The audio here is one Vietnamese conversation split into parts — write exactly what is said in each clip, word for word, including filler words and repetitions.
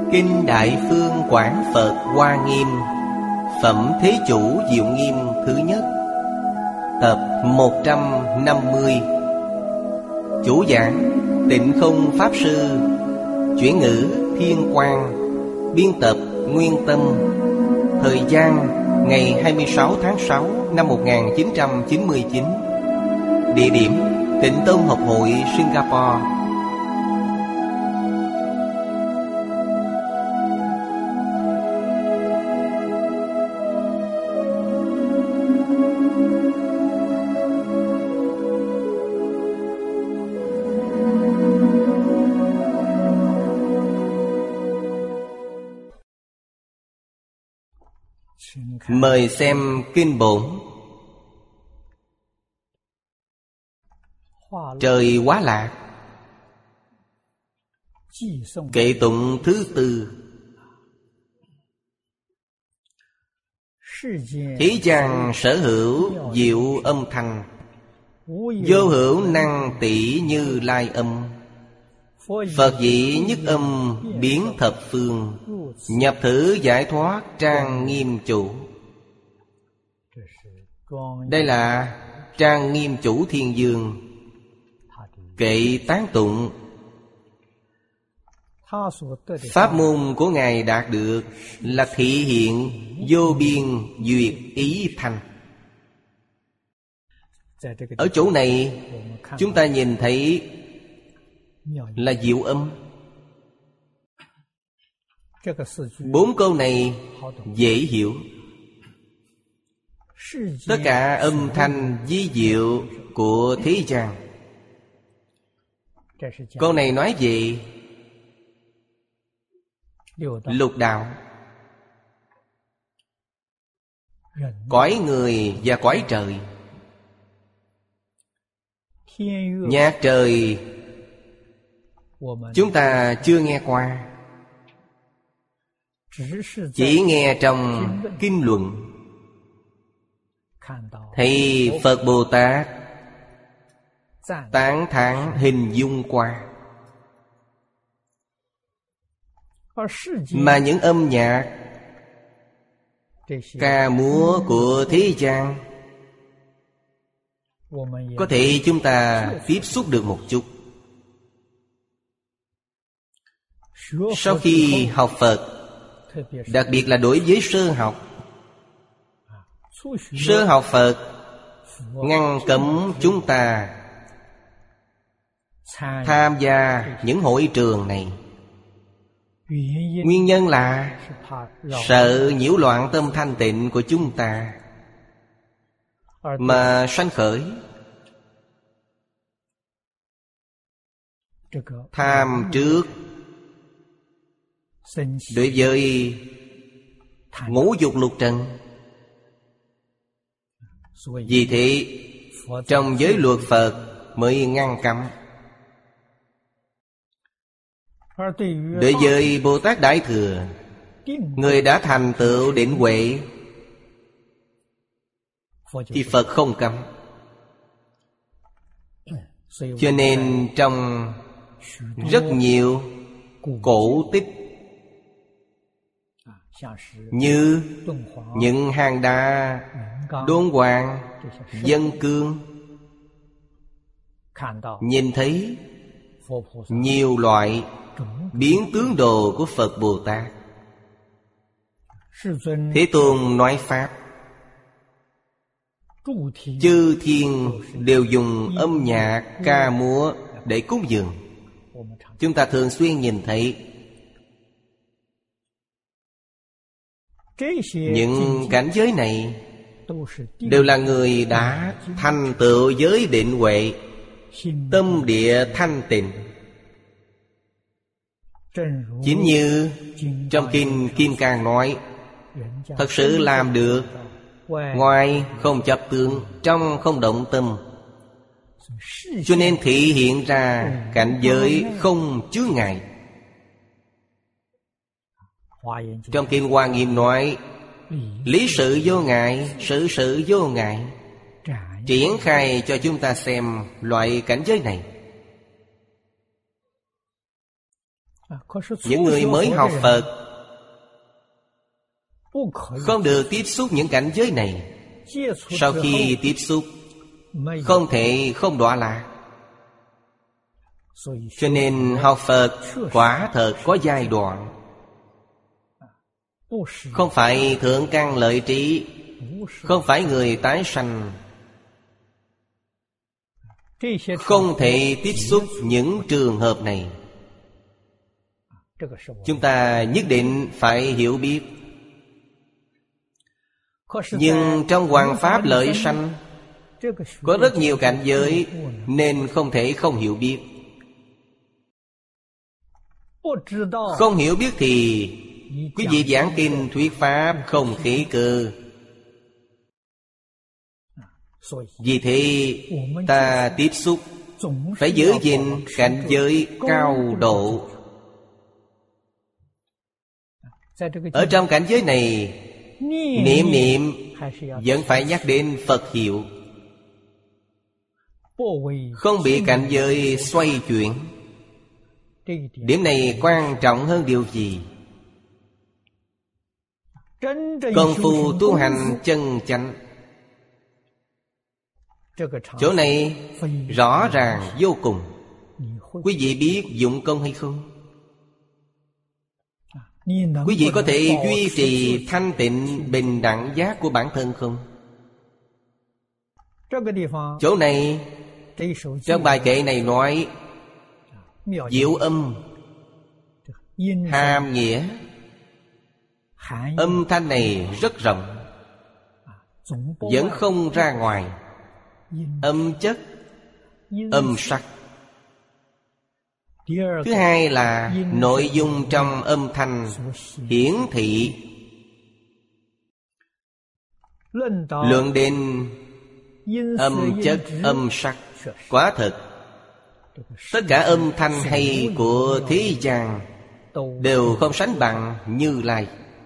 Kinh Đại Phương Quảng Phật Hoa Nghiêm, Phẩm Thế Chủ Diệu Nghiêm thứ nhất, tập một trăm năm mươi. Chủ giảng Tịnh Không Pháp Sư, chuyển ngữ Thiên Quang, biên tập Nguyên Tâm. Thời gian ngày hai mươi sáu tháng sáu năm một nghìn chín trăm chín mươi chín. Địa điểm Tịnh Tông Học Hội Singapore. Mời xem kinh bổn. Trời Hóa Lạc, kệ tụng thứ tư. Thế gian sở hữu diệu âm thanh, vô hữu năng tỷ Như Lai âm. Phật dĩ nhất âm biến thập phương, nhập thử giải thoát trang nghiêm chủ. Đây là trang nghiêm chủ thiên dương kệ tán tụng. Pháp môn của Ngài đạt được là thị hiện vô biên duyệt ý thanh. Ở chỗ này chúng ta nhìn thấy là diệu âm. Bốn câu này dễ hiểu. Tất cả âm thanh vi diệu của thế gian. Câu này nói về lục đạo, cõi người và cõi trời. Nhạc trời chúng ta chưa nghe qua, chỉ nghe trong kinh luận thấy Phật Bồ Tát tán thán hình dung qua. Mà những âm nhạc ca múa của thế gian có thể chúng ta tiếp xúc được một chút. Sau khi học Phật, đặc biệt là đối với sơ học, sơ học Phật ngăn cấm chúng ta tham gia những hội trường này. Nguyên nhân là sợ nhiễu loạn tâm thanh tịnh của chúng ta, mà sanh khởi tham trước đối với ngũ dục lục trần. Vì thế trong giới luật Phật mới ngăn cấm. Đối với Bồ Tát Đại Thừa, người đã thành tựu định huệ, thì Phật không cấm. Cho nên trong rất nhiều cổ tích như những hang đá, đôn hoàng, dân cương, nhìn thấy nhiều loại biến tướng đồ của Phật Bồ Tát. Thế Tôn nói Pháp, chư thiên đều dùng âm nhạc ca múa để cúng dường. Chúng ta thường xuyên nhìn thấy những cảnh giới này đều là người đã thành tựu giới định huệ, tâm địa thanh tịnh. Chính như trong kinh Kim Cang nói, thật sự làm được, ngoài không chấp tướng, trong không động tâm. Cho nên thị hiện ra cảnh giới không chướng ngại. Trong kinh Hoa Nghiêm nói, lý sự vô ngại, sự sự vô ngại, triển khai cho chúng ta xem loại cảnh giới này. Những người mới học Phật không được tiếp xúc những cảnh giới này. Sau khi tiếp xúc, không thể không đọa lạc. Cho nên học Phật quả thật có giai đoạn. Không phải thượng căn lợi trí, không phải người tái sanh. Không thể tiếp xúc những trường hợp này. Chúng ta nhất định phải hiểu biết. Nhưng trong Hoằng Pháp Lợi Sanh có rất nhiều cảnh giới, nên không thể không hiểu biết. Không hiểu biết thì quý vị giảng kinh thuyết pháp không khế cơ. Vì thế ta tiếp xúc phải giữ gìn cảnh giới cao độ. Ở trong cảnh giới này, niệm niệm vẫn phải nhắc đến Phật hiệu, không bị cảnh giới xoay chuyển. Điểm này quan trọng hơn điều gì? Công phu tu hành chân chánh. Chỗ này rõ ràng vô cùng. Quý vị biết dụng công hay không? Quý vị có thể duy trì thanh tịnh bình đẳng giác của bản thân không? Chỗ này, trong bài kệ này nói diệu âm, hàm nghĩa. Âm thanh này rất rộng, vẫn không ra ngoài. Âm chất, âm sắc. Thứ hai là nội dung trong âm thanh hiển thị. Luận đến âm chất, âm sắc, quả thật tất cả âm thanh hay của thế gian đều không sánh bằng Như Lai.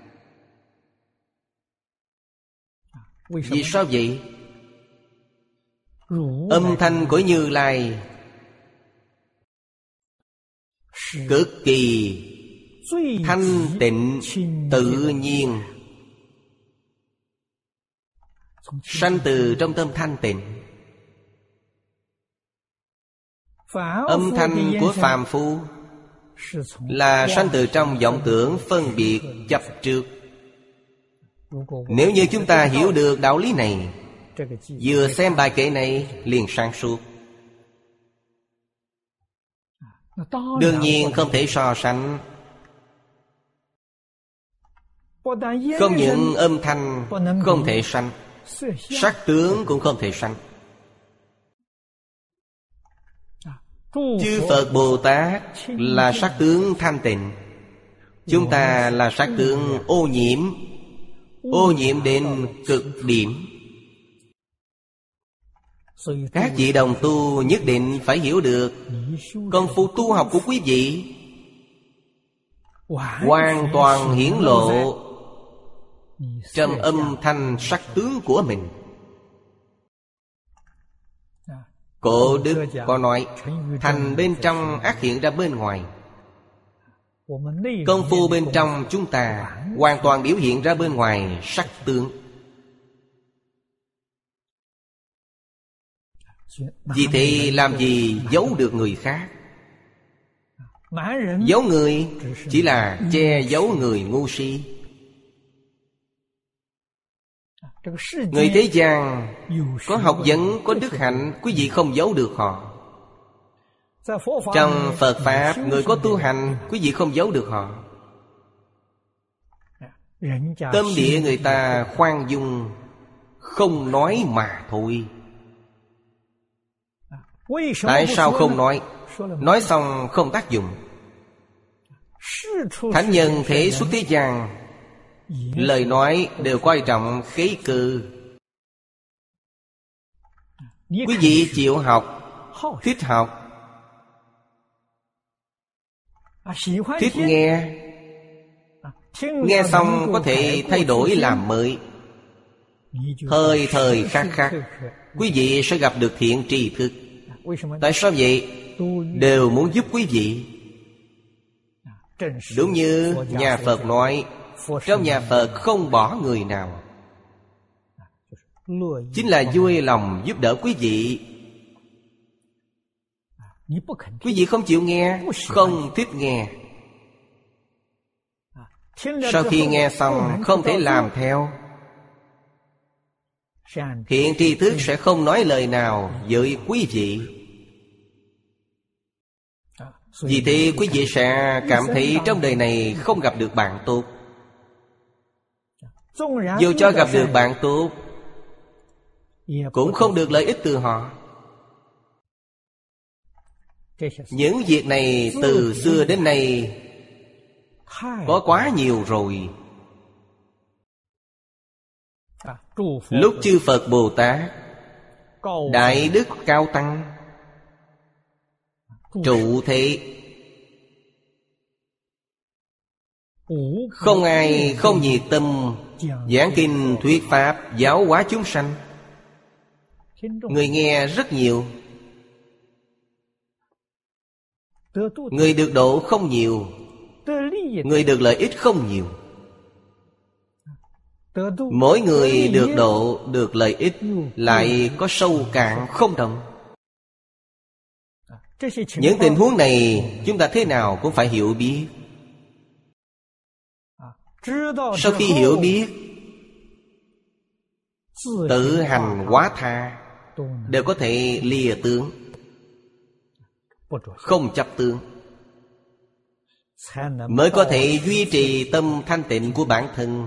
Vì sao vậy? Âm thanh của Như Lai cực kỳ thanh tịnh tự nhiên, sanh từ trong tâm thanh tịnh. Âm thanh của phàm phu là sanh từ trong vọng tưởng phân biệt chấp trước. Nếu như chúng ta hiểu được đạo lý này, vừa xem bài kệ này liền sáng suốt. Đương nhiên không thể so sánh. Không những âm thanh không thể sanh, sắc tướng cũng không thể sanh. Chư Phật Bồ Tát là sắc tướng thanh tịnh, chúng ta là sắc tướng ô nhiễm, ô nhiễm đến cực điểm. Các vị đồng tu nhất định phải hiểu được công phu tu học của quý vị hoàn toàn hiển lộ trong âm thanh sắc tướng của mình. Cổ đức có nói, thành bên trong ác hiện ra bên ngoài. Công phu bên trong chúng ta hoàn toàn biểu hiện ra bên ngoài sắc tướng. Vì thế làm gì giấu được người khác? Giấu người chỉ là che giấu người ngu si. Người thế gian có học vấn, có đức hạnh, quý vị không giấu được họ. Trong Phật Pháp, người có tu hành, quý vị không giấu được họ. Tâm địa người ta khoan dung, không nói mà thôi. Tại sao không nói? Nói xong không tác dụng. Thánh nhân thể xuất thế gian, lời nói đều quan trọng khế cơ. Quý vị chịu học, thích học, thích nghe, nghe xong có thể thay đổi làm mới. Thời thời khắc khắc, quý vị sẽ gặp được thiện tri thức. Tại sao vậy? Đều muốn giúp quý vị. Đúng như nhà Phật nói, trong nhà Phật không bỏ người nào. Chính là vui lòng giúp đỡ quý vị. Quý vị không chịu nghe, không thích nghe. Sau khi nghe xong không thể làm theo, thiện tri thức sẽ không nói lời nào với quý vị. Vì thế quý vị sẽ cảm thấy trong đời này không gặp được bạn tốt. Dù cho gặp được bạn tốt, cũng không được lợi ích từ họ. Những việc này từ xưa đến nay có quá nhiều rồi. Lúc chư Phật Bồ Tát, Đại Đức Cao Tăng trụ thế, không ai không nhiệt tâm giảng kinh thuyết pháp, giáo hóa chúng sanh. Người nghe rất nhiều, người được độ không nhiều, người được lợi ích không nhiều. Mỗi người được độ, được lợi ích lại có sâu cạn không đồng. Những tình huống này chúng ta thế nào cũng phải hiểu biết. Sau khi hiểu biết, tự hành hóa tha, đều có thể lìa tướng, không chấp tướng, mới có thể duy trì tâm thanh tịnh của bản thân,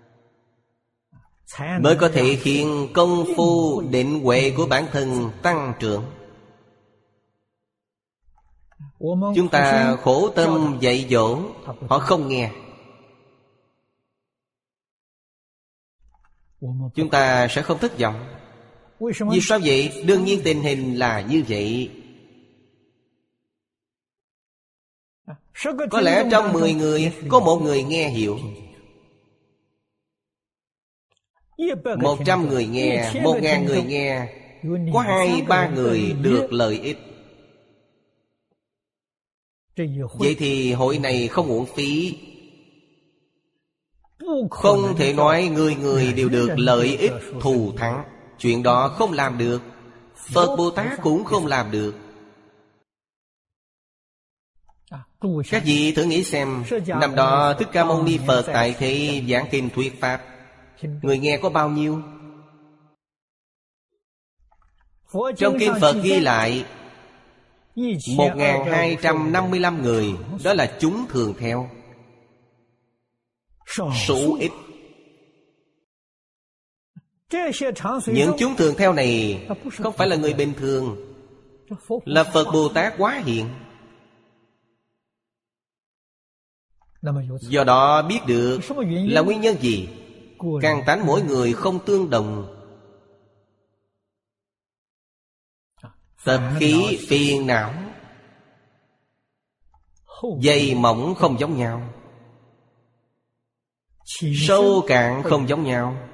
mới có thể khiến công phu định huệ của bản thân tăng trưởng. Chúng ta khổ tâm dạy dỗ, họ không nghe. Chúng ta sẽ không thất vọng. Vì sao vậy? Đương nhiên tình hình là như vậy. Có lẽ trong mười người có một người nghe hiểu, một trăm người nghe, một ngàn người nghe, có hai ba người được lợi ích. Vậy thì hội này không uổng phí. Không thể nói người người đều được lợi ích thù thắng. Chuyện đó không làm được. Phật Bồ Tát cũng không làm được. Các vị thử nghĩ xem, năm đó Thích Ca Mâu Ni Phật tại thế giảng kinh thuyết pháp, người nghe có bao nhiêu? Trong kinh Phật ghi lại một nghìn hai trăm năm mươi lăm người, đó là chúng thường theo, số ít. Những chúng thường theo này không phải là người bình thường, là Phật Bồ Tát quá hiện. Do đó biết được là nguyên nhân gì. Căn tánh mỗi người không tương đồng, tập khí phiền não dày mỏng không giống nhau, sâu cạn không giống nhau.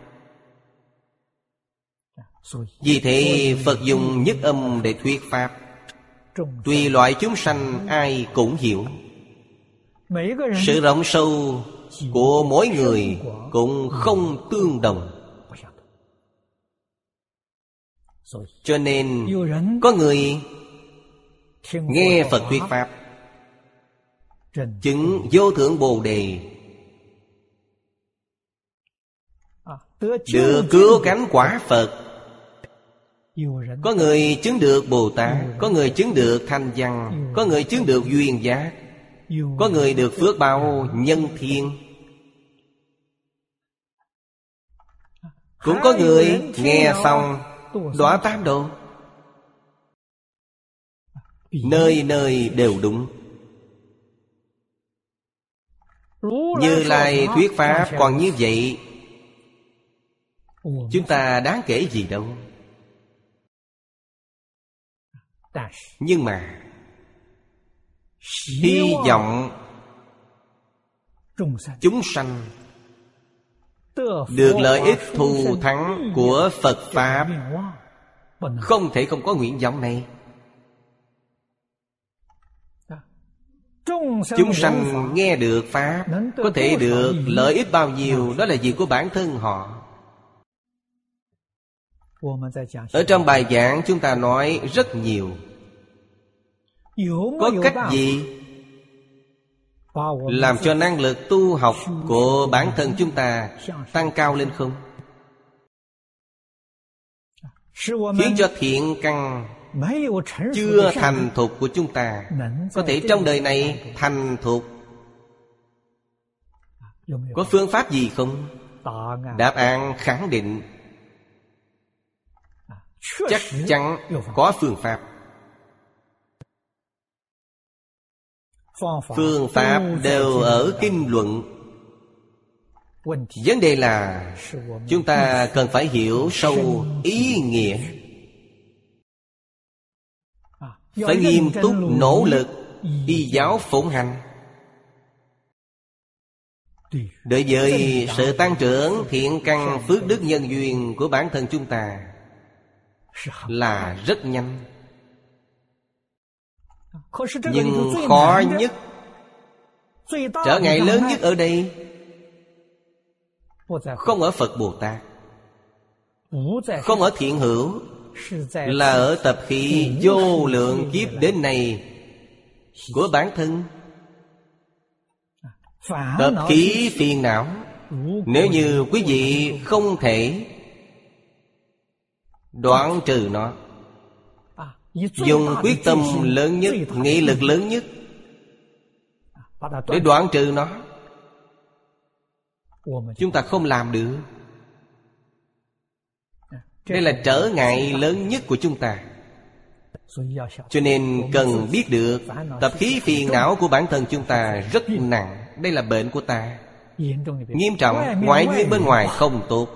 Vì thế Phật dùng nhất âm để thuyết pháp, tùy loại chúng sanh ai cũng hiểu. Sự rộng sâu của mỗi người cũng không tương đồng. Cho nên có người nghe Phật thuyết pháp, chứng vô thượng Bồ Đề, được cứu cánh quả Phật. Có người chứng được Bồ Tát, có người chứng được Thanh Văn, có người chứng được Duyên Giác, có người được phước báo nhân thiên. Cũng có người nghe xong đọa tam độ. Nơi nơi đều đúng. Như Lai thuyết pháp còn như vậy, chúng ta đáng kể gì đâu. Nhưng mà hy vọng chúng sanh được lợi ích thù thắng của Phật Pháp, không thể không có nguyện vọng này. Chúng sanh nghe được Pháp, có thể được lợi ích bao nhiêu, đó là việc của bản thân họ. Ở trong bài giảng chúng ta nói rất nhiều. Có cách gì làm cho năng lực tu học của bản thân chúng ta tăng cao lên không? Khiến cho thiện căn chưa thành thục của chúng ta có thể trong đời này thành thục. Có phương pháp gì không? Đáp án khẳng định chắc chắn có phương pháp. Phương pháp đều ở kinh luận. Vấn đề là chúng ta cần phải hiểu sâu ý nghĩa, phải nghiêm túc nỗ lực y giáo phụng hành. Đối với sự tăng trưởng thiện căn phước đức nhân duyên của bản thân chúng ta là rất nhanh. Nhưng khó nhất, trở ngại lớn nhất ở đây không ở Phật Bồ Tát, không ở thiện hữu, là ở tập khí vô lượng kiếp đến nay của bản thân. Tập khí phiền não, nếu như quý vị không thể đoạn trừ nó, dùng quyết tâm lớn nhất, nghị lực lớn nhất để đoạn trừ nó, chúng ta không làm được. Đây là trở ngại lớn nhất của chúng ta. Cho nên cần biết được tập khí phiền não của bản thân chúng ta rất nặng. Đây là bệnh của ta, nghiêm trọng. Ngoại duyên bên ngoài không tốt.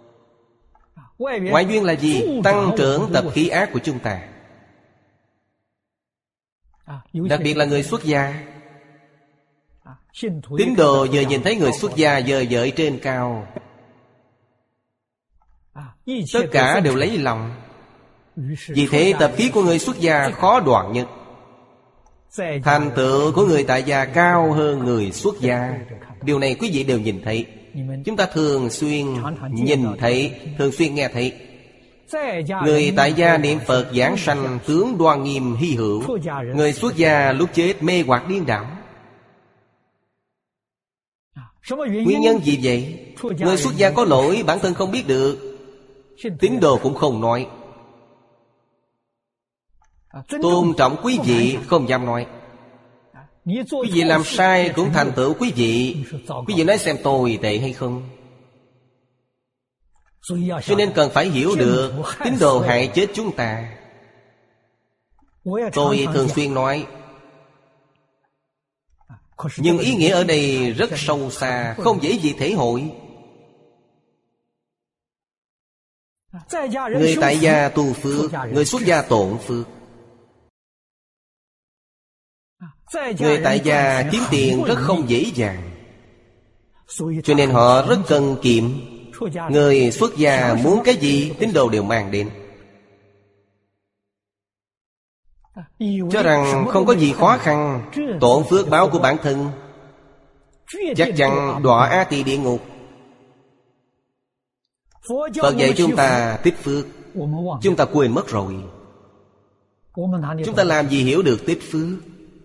Ngoại duyên là gì? Tăng trưởng tập khí ác của chúng ta. Đặc biệt là người xuất gia. Tín đồ giờ nhìn thấy người xuất gia dơ dợi trên cao, tất cả đều lấy lòng. Vì thế tập khí của người xuất gia khó đoạn nhất. Thành tựu của người tại gia cao hơn người xuất gia. Điều này quý vị đều nhìn thấy. Chúng ta thường xuyên nhìn thấy, thường xuyên nghe thấy. Người tại gia niệm Phật giảng sanh tướng đoan nghiêm hy hữu. Người xuất gia lúc chết mê hoặc điên đảo. Nguyên nhân gì vậy? Người xuất gia có lỗi bản thân không biết được, tín đồ cũng không nói. Tôn trọng quý vị không dám nói. Quý vị làm sai cũng thành tựu quý vị. Quý vị nói xem tồi tệ hay không. Cho nên cần phải hiểu được tín đồ hại chết chúng ta. Tôi thường xuyên nói, nhưng ý nghĩa ở đây rất sâu xa, không dễ gì thể hội. Người tại gia tu phước, người xuất gia tổn phước. Người tại gia kiếm tiền rất không dễ dàng, cho nên họ rất cần kiệm. Người xuất gia muốn cái gì tín đồ đều mang đến, cho rằng không có gì khó khăn. Tổn phước báo của bản thân, chắc chắn đọa A Tỳ địa ngục. Phật dạy chúng ta tích phước, chúng ta quên mất rồi. Chúng ta làm gì hiểu được tích phước?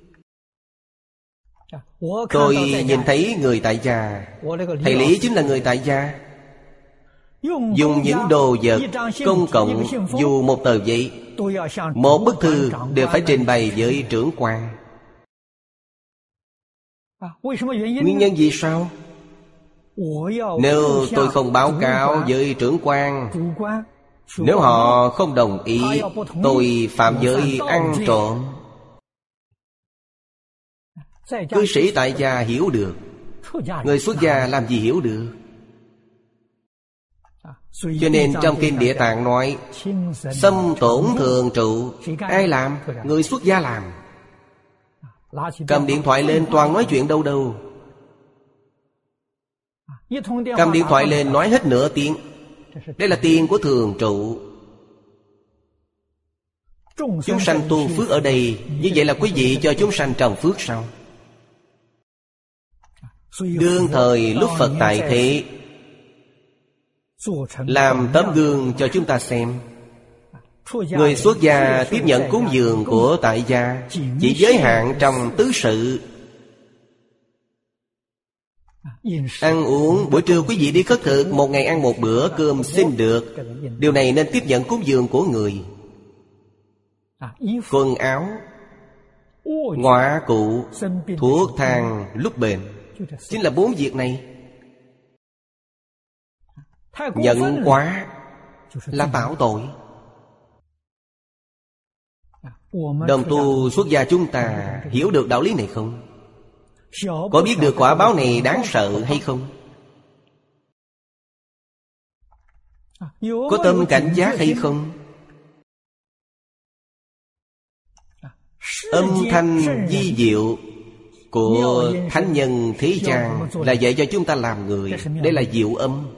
Tôi nhìn thấy người tại gia, thầy Lý chính là người tại gia, dùng những đồ vật công cộng, dù một tờ giấy, một bức thư đều phải trình bày với trưởng quan. Nguyên nhân vì sao? Nếu tôi không báo cáo với trưởng quan, nếu họ không đồng ý, tôi phạm giới ăn trộm. Cư sĩ tại gia hiểu được, người xuất gia làm gì hiểu được. Cho nên trong Kinh Địa Tạng nói, xâm tổn thường trụ. Ai làm? Người xuất gia làm. Cầm điện thoại lên toàn nói chuyện đâu đâu. Cầm điện thoại lên nói hết nửa tiếng. Đây là tiền của thường trụ. Chúng sanh tu phước ở đây, như vậy là quý vị cho chúng sanh trồng phước sao? Đương thời lúc Phật tại thế, làm tấm gương cho chúng ta xem. Người xuất gia tiếp nhận cúng dường của tại gia chỉ giới hạn trong tứ sự. Ăn uống, buổi trưa quý vị đi khất thực, một ngày ăn một bữa cơm xin được. Điều này nên tiếp nhận cúng dường của người. Quần áo, ngoại cụ, thuốc thang lúc bệnh, chính là bốn việc này. Nhận quá là tạo tội. Đồng tu xuất gia chúng ta hiểu được đạo lý này không? Có biết được quả báo này đáng sợ hay không? Có tâm cảnh giác hay không? Âm thanh vi diệu của thánh nhân thế gian là dạy cho chúng ta làm người. Đây là diệu âm.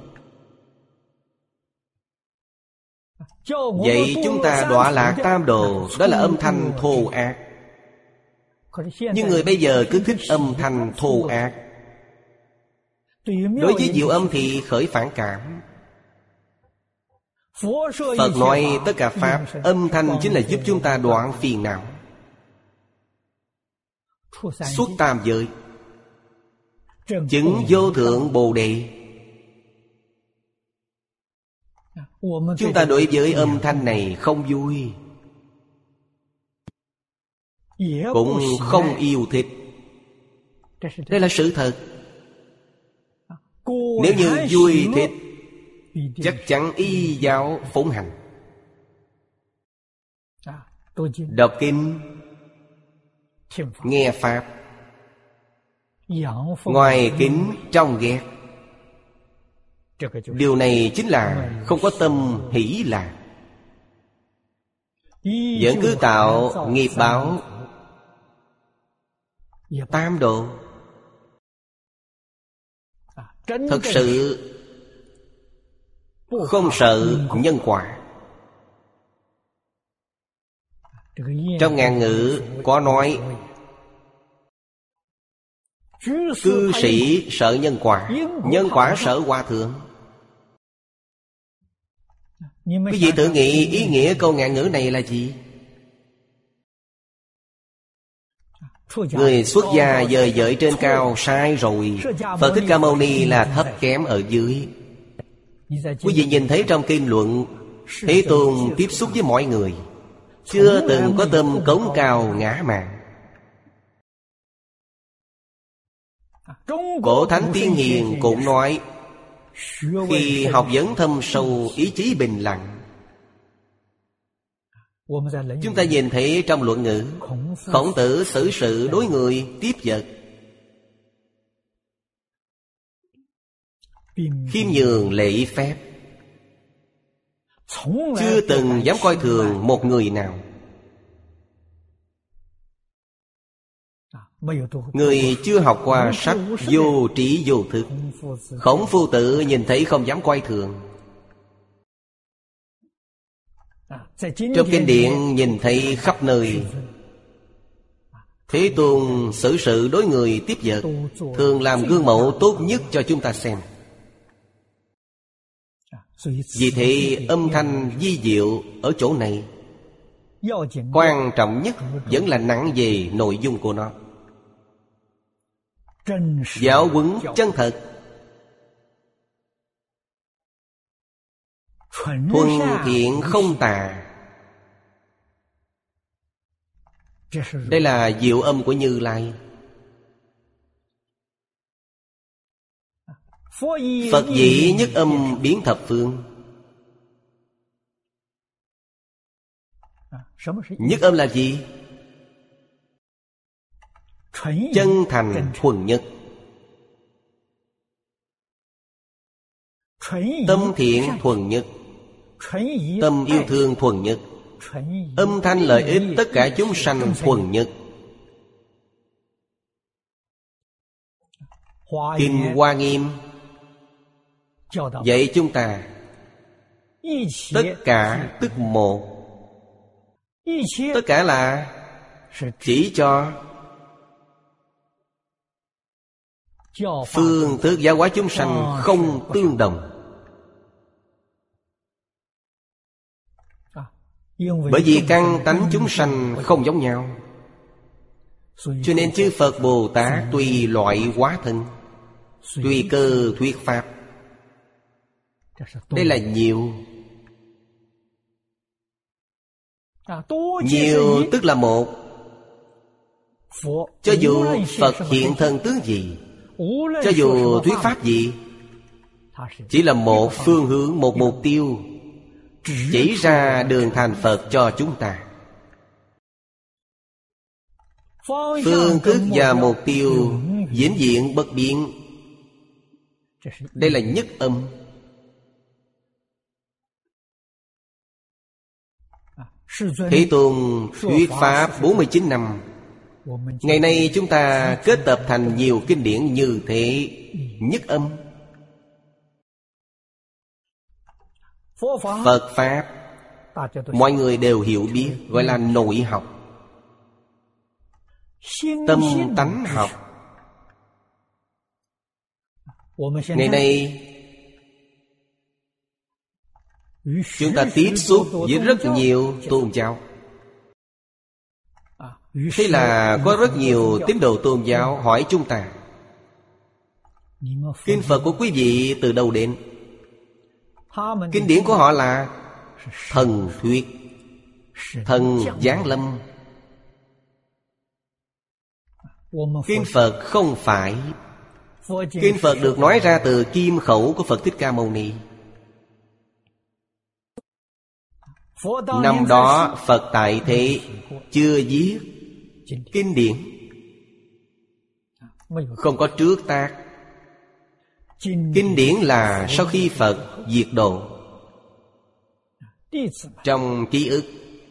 Vậy chúng ta đọa lạc tam đồ, đó là âm thanh thô ác. Nhưng người bây giờ cứ thích âm thanh thô ác. Đối với diệu âm thì khởi phản cảm. Phật nói tất cả pháp, âm thanh chính là giúp chúng ta đoạn phiền não, xuất tam giới, chứng vô thượng Bồ Đề. Chúng ta đối với âm thanh này không vui, cũng không yêu thích. Đây là sự thật. Nếu như vui thích, chắc chắn y giáo phụng hành. Đọc kinh, nghe pháp, ngoài kính trong ghét. Điều này chính là không có tâm hỷ lạc, vẫn cứ tạo nghiệp báo tam độ. Thật sự không sợ nhân quả. Trong ngạn ngữ có nói cư sĩ sợ nhân quả, nhân quả sợ hòa thượng. Quý vị tự nghĩ ý nghĩa câu ngạn ngữ này là gì? Người xuất gia dời dợi trên cao sai rồi. Phật Thích Ca Mâu Ni là thấp kém ở dưới. Quý vị nhìn thấy trong kinh luận, Thế Tôn tiếp xúc với mọi người, chưa từng có tâm cống cao ngã mạn. Cổ Thánh Tiên Hiền cũng nói, khi học vấn thâm sâu, ý chí bình lặng. Chúng ta nhìn thấy trong luận ngữ, Khổng Tử xử sự đối người tiếp vật, khiêm nhường lễ phép, chưa từng dám coi thường một người nào. Người chưa học qua sách vô trí vô thức, Khổng Phu Tử nhìn thấy không dám coi thường. Trong kinh điển nhìn thấy khắp nơi. Thế Tôn xử sự đối người tiếp vật, thường làm gương mẫu tốt nhất cho chúng ta xem. Vì thế âm thanh vi diệu ở chỗ này, quan trọng nhất vẫn là nặng về nội dung của nó. Giáo huấn chân thật, thuần thiện không tà. Đây là diệu âm của Như Lai. Phật dĩ nhất âm biến thập phương. Nhất âm là gì? Chân thành thuần nhất, tâm thiện thuần nhất, tâm yêu thương thuần nhất, âm thanh lợi ích tất cả chúng sanh thuần nhất. Kinh Hoa Nghiêm dạy chúng ta tất cả tức một. Tất cả là chỉ cho phương thức giáo hóa chúng sanh không tương đồng. Bởi vì căn tánh chúng sanh không giống nhau, cho nên chư Phật Bồ Tát tùy loại hóa thân, tùy cơ thuyết pháp. Đây là nhiều. Nhiều tức là một. Cho dù Phật hiện thân tướng gì, cho dù thuyết pháp gì, chỉ là một phương hướng, một mục tiêu, chỉ ra đường thành Phật cho chúng ta. Phương thức và mục tiêu vĩnh viễn bất biến. Đây là nhất âm. Thế Tôn thuyết pháp bốn mươi chín năm. Ngày nay chúng ta kết tập thành nhiều kinh điển như thế, nhất âm. Phật Pháp mọi người đều hiểu biết, gọi là nội học, tâm tánh học. Ngày nay chúng ta tiếp xúc với rất nhiều tôn giáo. Thế là có rất nhiều tín đồ tôn giáo hỏi chúng ta: kinh Phật của quý vị từ đâu đến? Kinh điển của họ là thần thuyết, thần giáng lâm. Kinh Phật không phải. Kinh Phật được nói ra từ kim khẩu của Phật Thích Ca Mâu Ni. Năm đó Phật tại thế chưa viết kinh điển, không có trước tác. Kinh điển là sau khi Phật diệt độ, trong ký ức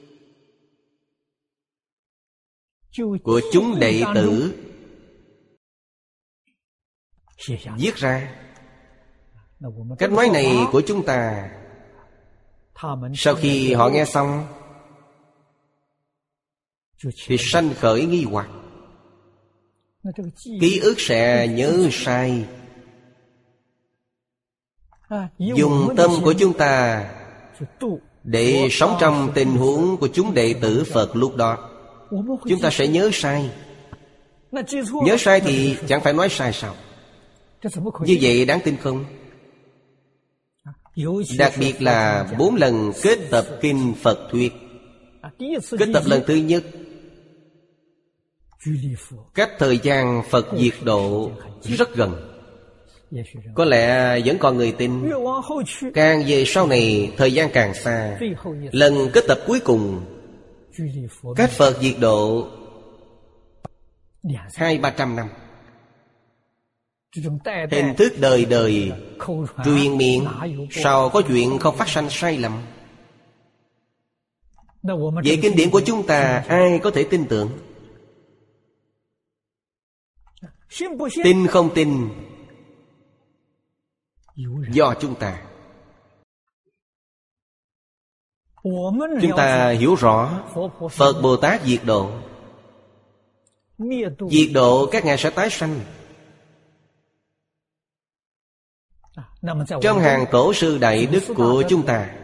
của chúng đệ tử viết ra. Cách nói này của chúng ta, sau khi họ nghe xong thì sanh khởi nghi hoặc, ký ức sẽ nhớ sai. Dùng tâm của chúng ta để sống trong tình huống của chúng đệ tử Phật lúc đó, chúng ta sẽ nhớ sai. Nhớ sai thì chẳng phải nói sai sao? Như vậy đáng tin không? Đặc biệt là bốn lần kết tập kinh Phật thuyết. Kết tập lần thứ nhất, cách thời gian Phật diệt độ rất gần. Có lẽ vẫn còn người tin. Càng về sau này, thời gian càng xa, lần kết tập cuối cùng cách Phật diệt độ hai ba trăm năm. Hình thức đời đời truyền miệng, sao có chuyện không phát sanh sai lầm? Vậy kinh điển của chúng ta ai có thể tin tưởng? Tin không tin do chúng ta. Chúng ta hiểu rõ Phật Bồ Tát diệt độ, diệt độ các ngài sẽ tái sanh. Trong hàng tổ sư đại đức của chúng ta,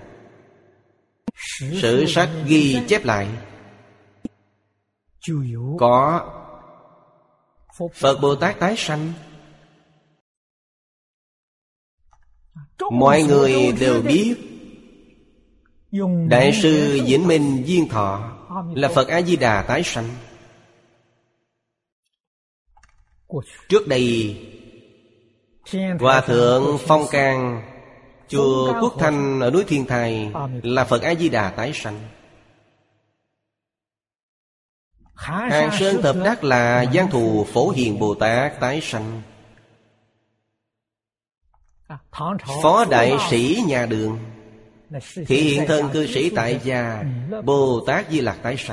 sử sách ghi chép lại có Phật Bồ Tát tái sanh. Mọi người đều biết Đại sư Vĩnh Minh Viên Thọ là Phật A-di-đà tái sanh. Trước đây Hòa thượng Phong Can, chùa Quốc Thanh ở núi Thiên Thai là Phật A-di-đà tái sanh. Hàng Sơn Thập Đắc là Giang Thù Phổ Hiền Bồ Tát tái sanh. Phó Đại Sĩ Nhà Đường, thị hiện thân cư sĩ tại gia Bồ Tát Di Lặc tái sanh.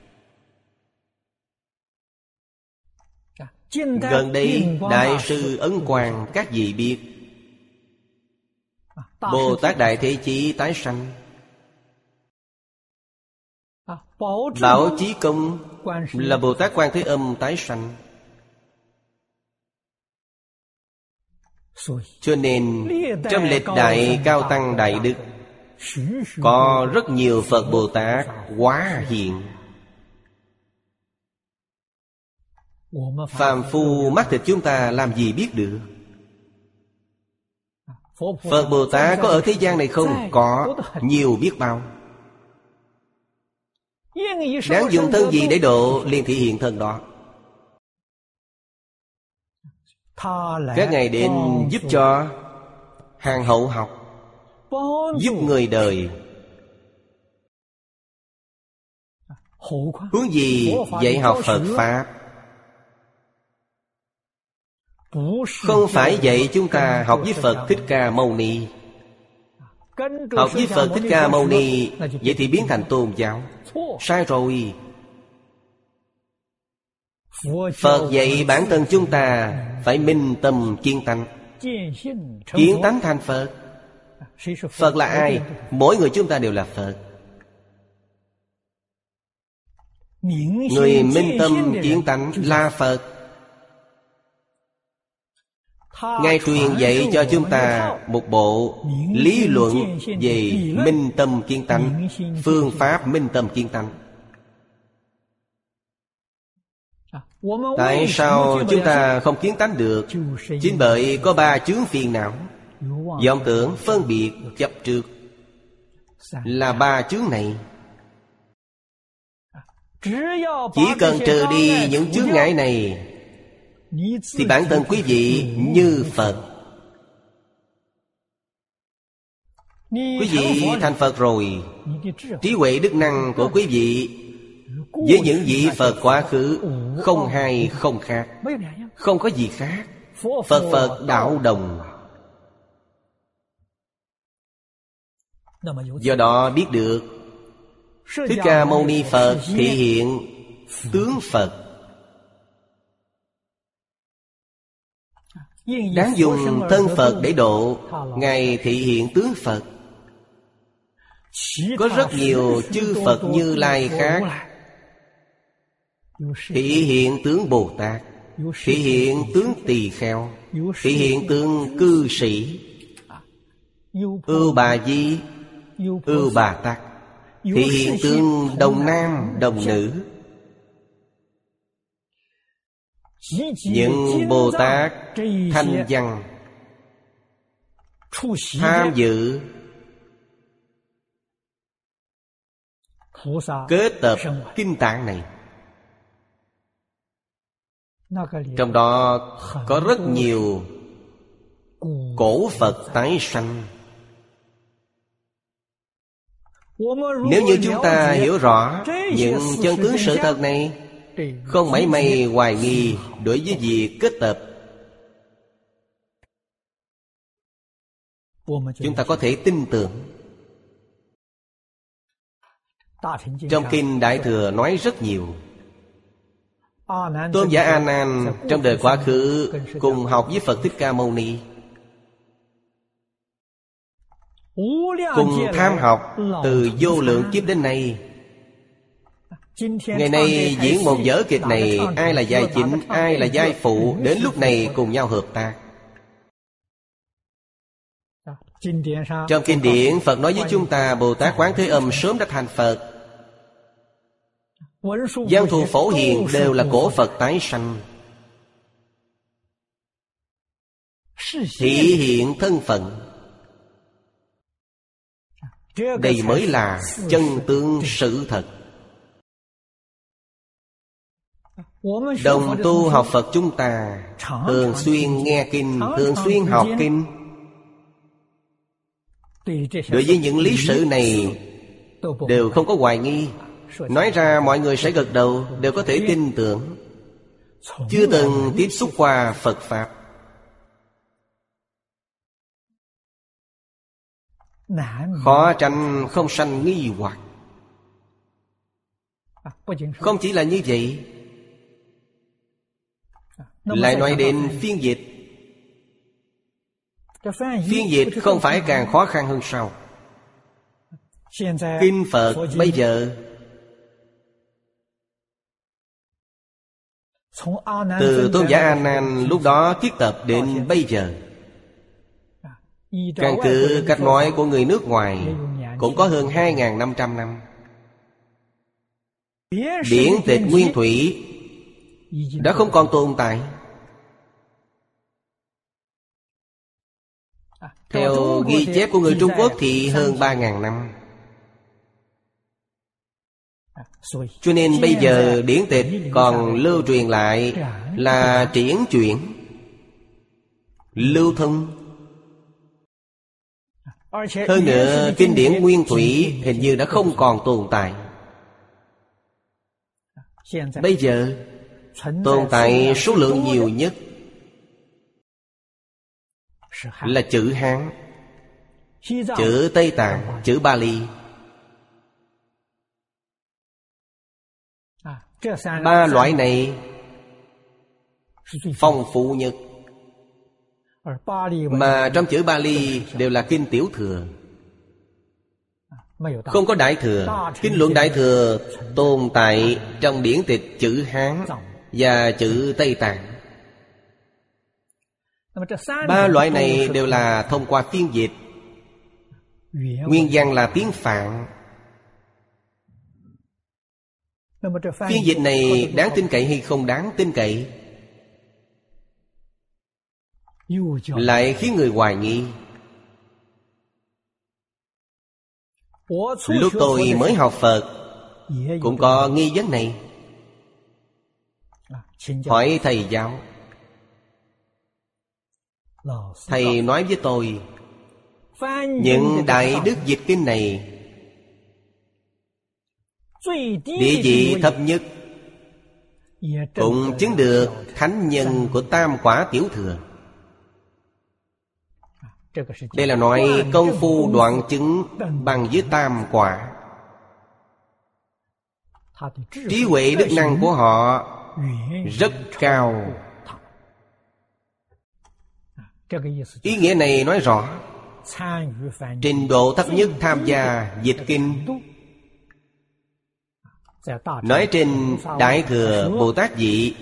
Gần đây Đại sư Ấn Quang các vị biết Bồ Tát Đại Thế Chí tái sanh. Bảo Chí Công là Bồ Tát Quan Thế Âm tái sanh. Cho nên trong lịch đại Cao Tăng Đại Đức có rất nhiều Phật Bồ Tát hóa hiện. Phàm phu mắt thịt chúng ta làm gì biết được. Phật Bồ Tát có ở thế gian này không? Có, nhiều biết bao. Đáng dùng thân gì để độ, liền thị hiện thân đó. Các ngài đến giúp cho hàng hậu học, giúp người đời. Huống gì dạy học Phật Pháp, không phải dạy chúng ta học với Phật Thích Ca Mâu Ni. Học với Phật Thích Ca Mâu Ni, vậy thì biến thành tôn giáo. Sai rồi. Phật dạy bản thân chúng ta phải minh tâm kiên tánh, kiến tánh thành Phật. Phật là ai? Mỗi người chúng ta đều là Phật. Người minh tâm kiến tánh là Phật. Ngài truyền dạy cho chúng ta một bộ lý luận về minh tâm kiến tánh, phương pháp minh tâm kiến tánh. Tại sao chúng ta không kiến tánh được? Chính bởi có ba chướng phiền não: vọng tưởng, phân biệt, chấp trước. Là ba chướng này. Chỉ cần trừ đi những chướng ngại này thì bản thân quý vị như Phật. Quý vị thành Phật rồi, trí huệ đức năng của quý vị với những vị Phật quá khứ không hai không khác, không có gì khác. Phật Phật đạo đồng. Do đó biết được Thích Ca Mâu Ni Phật thị hiện tướng Phật. Đáng dùng thân Phật để độ, Ngài thị hiện tướng Phật. Có rất nhiều chư Phật Như Lai khác thị hiện tướng Bồ Tát, thị hiện tướng Tỳ Kheo, thị hiện tướng cư sĩ, Ưu Bà Di, Ưu Bà Tắc, thị hiện tướng đồng nam đồng nữ. Những Bồ Tát thanh văn tham dự kết tập kinh tạng này, trong đó có rất nhiều cổ Phật tái sanh. Nếu như chúng ta hiểu rõ những chân tướng sự thật này, không mảy may hoài nghi đối với việc kết tập, chúng ta có thể tin tưởng. Trong Kinh Đại Thừa nói rất nhiều. Tôn giả A Nan trong đời quá khứ cùng học với Phật Thích Ca Mâu Ni, cùng tham học từ vô lượng kiếp đến nay. Ngày nay diễn một vở kịch này, ai là vai chính, ai là vai phụ, đến lúc này cùng nhau hợp tác. Trong kinh điển Phật nói với chúng ta, Bồ Tát Quán Thế Âm sớm đã thành Phật. Giang Thủ Phổ Hiền đều là cổ Phật tái sanh, thị hiện thân phận. Đây mới là chân tướng sự thật. Đồng tu học Phật chúng ta thường xuyên nghe kinh, thường xuyên học kinh. Đối với những lý sự này đều không có hoài nghi. Nói ra mọi người sẽ gật đầu, đều có thể tin tưởng. Chưa từng tiếp xúc qua Phật Pháp, khó tránh không sanh nghi hoặc. Không chỉ là như vậy, lại nói đến phiên dịch. Phiên dịch không phải càng khó khăn hơn sao? Kinh Phật bây giờ từ Tôn giả A Nan lúc đó thiết tập đến bây giờ Căn cứ cách nói của người nước ngoài cũng có hơn hai nghìn năm trăm năm. Điển tịch nguyên thủy đã không còn tồn tại. Theo ghi chép của người Trung Quốc thì hơn ba nghìn năm. Cho nên bây giờ điển tịch còn lưu truyền lại là triển chuyển, lưu thông. Hơn nữa kinh điển nguyên thủy hình như đã không còn tồn tại. Bây giờ tồn tại số lượng nhiều nhất là chữ Hán, chữ Tây Tạng, chữ Bali. Ba loại này phong phú nhất. Mà trong chữ Bali đều là kinh Tiểu Thừa, không có Đại Thừa. Kinh luận Đại Thừa tồn tại trong điển tịch chữ Hán và chữ Tây Tạng. Ba loại này đều là thông qua phiên dịch. Nguyên văn là tiếng Phạn. Phiên dịch này đáng tin cậy hay không đáng tin cậy lại khiến người hoài nghi. Lúc tôi mới học Phật cũng có nghi vấn này. Hỏi thầy giáo. Thầy nói với tôi, những đại đức dịch kinh này địa vị thấp nhất cũng chứng được thánh nhân của tam quả Tiểu Thừa. Đây là nói công phu đoạn chứng bằng với tam quả. Trí huệ đức năng của họ rất cao. Ý nghĩa này nói rõ trình độ thấp nhất tham gia dịch kinh. Nói trên Đại Thừa Bồ Tát vị,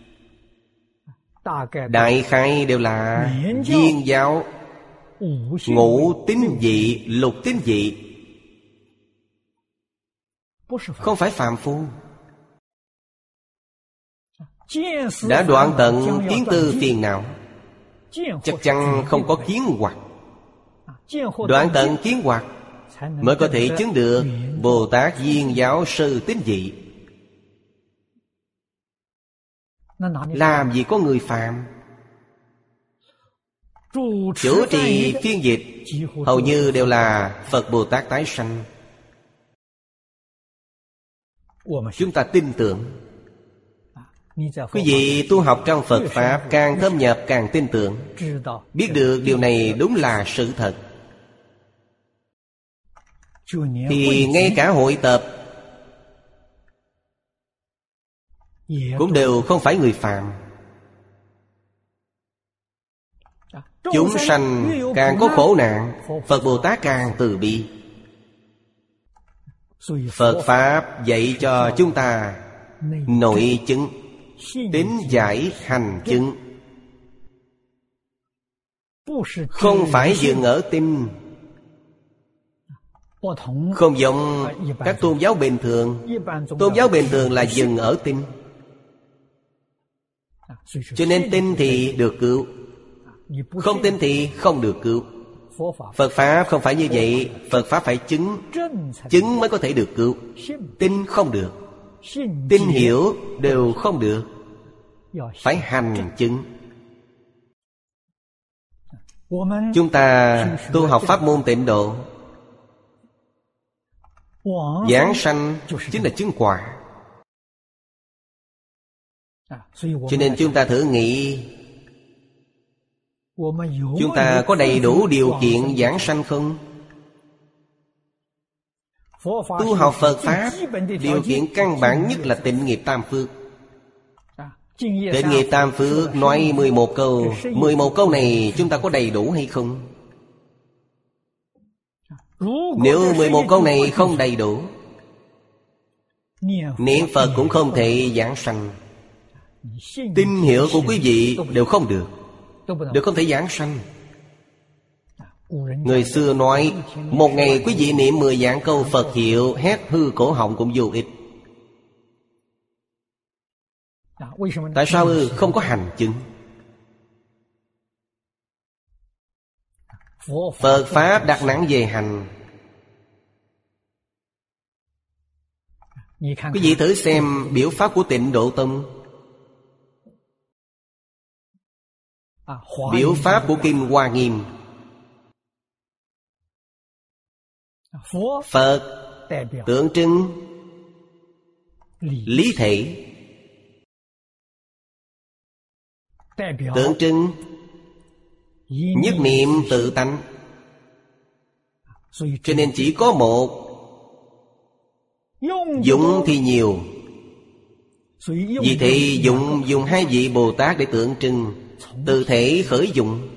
đại khái đều là viên giáo, ngũ tín vị, lục tín vị, không phải phàm phu. Đã đoạn tận kiến tư phiền não, chắc chắn không có kiến hoặc. Đoạn tận kiến hoặc mới có thể chứng được Bồ Tát viên giáo sư tín vị. Làm gì có người phàm. Chủ trì phiên dịch hầu như đều là Phật Bồ Tát tái sanh. Chúng ta tin tưởng. Quý vị tu học trong Phật Pháp càng thâm nhập càng tin tưởng, biết được điều này đúng là sự thật, thì ngay cả hội tập cũng đều không phải người phàm. Chúng sanh càng có khổ nạn, Phật Bồ Tát càng từ bi. Phật Pháp dạy cho chúng ta nội chứng, tín giải hành chứng, không phải dừng ở tin. Không giống các tôn giáo bình thường. Tôn giáo bình thường là dừng ở tin. Cho nên tin thì được cứu, không tin thì không được cứu. Phật Pháp không phải như vậy. Phật Pháp phải chứng, chứng mới có thể được cứu. Tin không được, tin hiểu đều không được. Phải hành chứng. Chúng ta tu học pháp môn Tịnh Độ, giảng sanh chính là chứng quả. Cho nên chúng ta thử nghĩ, chúng ta có đầy đủ điều kiện giảng sanh không? Tu học Phật Pháp, điều kiện căn bản nhất là tịnh nghiệp tam phước. Tịnh nghiệp tam phước nói mười một câu. Mười một câu này chúng ta có đầy đủ hay không? Nếu mười một câu này không đầy đủ, niệm Phật cũng không thể giảng sanh. Tin hiểu của quý vị đều không được, đều không thể giảng sanh. Người xưa nói, một ngày quý vị niệm mười vạn câu Phật hiệu, hét hư cổ họng cũng vô ích. Tại sao ư? Không có hành chứng. Phật Pháp đặt nặng về hành. Quý vị thử xem biểu pháp của Tịnh Độ Tông, biểu pháp của Kinh Hoa Nghiêm. Phật tượng trưng lý thể, tượng trưng nhất niệm tự tánh. Cho nên chỉ có một, dụng thì nhiều. Vì thế dụng dùng hai vị Bồ Tát để tượng trưng, từ thể khởi dụng.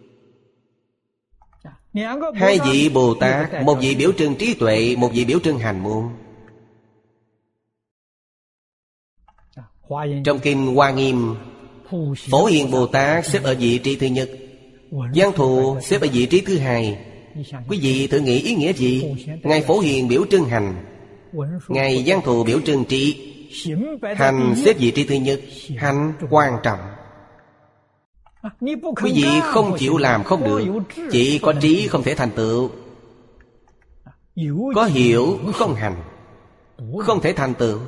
Hai vị Bồ Tát, một vị biểu trưng trí tuệ, một vị biểu trưng hành môn. Trong Kinh Hoa Nghiêm, Phổ Hiền Bồ Tát xếp ở vị trí thứ nhất, Văn Thù xếp ở vị trí thứ hai. Quý vị thử nghĩ ý nghĩa gì? Ngài Phổ Hiền biểu trưng hành, Ngài Văn Thù biểu trưng trí. Hành xếp vị trí thứ nhất. Hành quan trọng. Quý vị không chịu làm không được. Chỉ có trí không thể thành tựu. Có hiểu không hành, không thể thành tựu,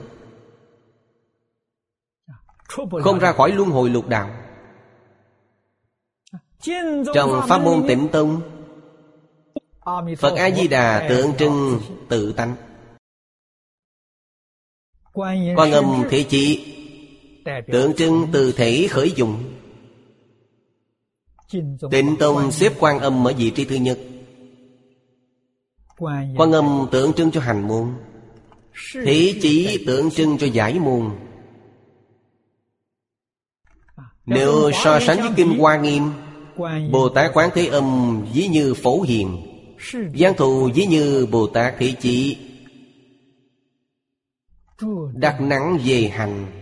không ra khỏi luân hồi lục đạo. Trong pháp môn Tịnh Tông, Phật A-di-đà tượng trưng tự tánh. Quan Âm Thế Chí tượng trưng từ thể khởi dụng. Tịnh Tông xếp Quan Âm ở vị trí thứ nhất. Quan Âm tượng trưng cho hành môn, Thế Chí tượng trưng cho giải môn. Nếu so sánh với Kinh Hoa Nghiêm, Bồ Tát Quán Thế Âm ví như Phổ Hiền, Văn Thù ví như Bồ Tát Thế Chí. Đặt nặng về hành,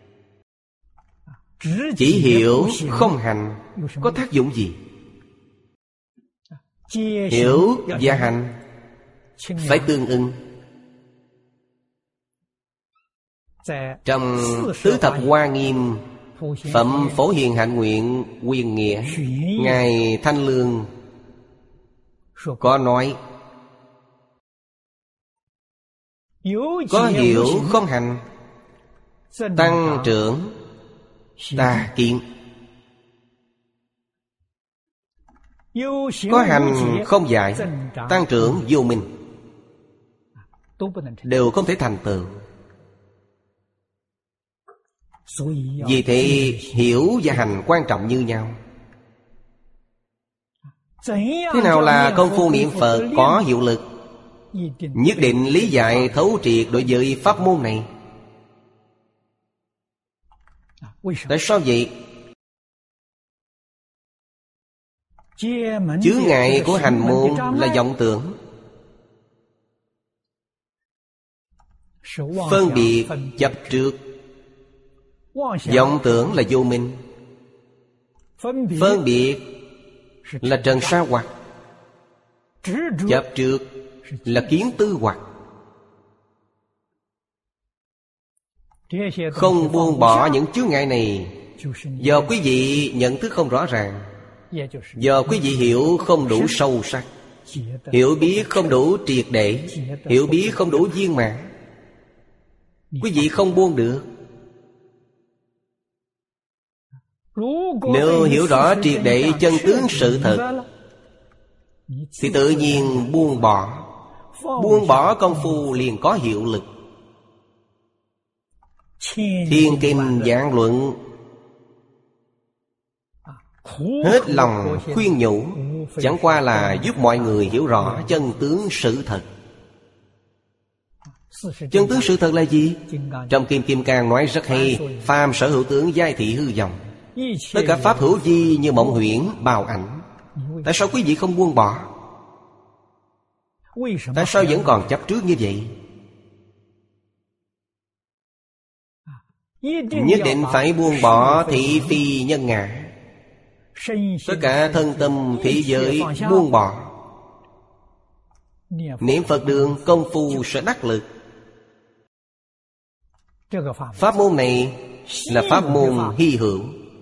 chỉ hiểu không hành có tác dụng gì? Hiểu và hành phải tương ưng. Trong Tứ Thập Hoa Nghiêm, Phẩm Phổ Hiền Hạnh Nguyện Quyền Nghĩa, Ngài Thanh Lương có nói, có hiểu không hành, tăng trưởng tà kiến. Có hành không dạy, tăng trưởng vô minh, đều không thể thành tựu. Vì thế hiểu và hành quan trọng như nhau. Thế nào là công phu niệm Phật có hiệu lực? Nhất định lý giải thấu triệt đối với pháp môn này. Tại sao vậy? Chướng ngại của hành môn là vọng tưởng. Phân biệt chấp trước. Vọng tưởng là vô minh. Phân biệt là trần sa hoặc. Chấp trước là kiến tư hoặc. Không buông bỏ những chướng ngại này do quý vị nhận thức không rõ ràng, do quý vị hiểu không đủ sâu sắc, hiểu biết không đủ triệt để, hiểu biết không đủ viên mãn. Quý vị không buông được. Nếu hiểu rõ triệt để chân tướng sự thật thì tự nhiên buông bỏ. Buông bỏ công phu liền có hiệu lực. Thiên Kinh Vạn Luận hết lòng khuyên nhủ, chẳng qua là giúp mọi người hiểu rõ chân tướng sự thật. Chân tướng sự thật là gì? Trong Kim Kim Cang nói rất hay: phàm sở hữu tướng, giai thị hư vọng. Tất cả pháp hữu vi như mộng huyễn, bào ảnh. Tại sao quý vị không buông bỏ? Tại sao vẫn còn chấp trước như vậy? Nhất định phải buông bỏ thị phi nhân ngã. Tất cả thân tâm thế giới buông bỏ, niệm Phật đường công phu sẽ đắc lực. Pháp môn này là pháp môn hy hữu.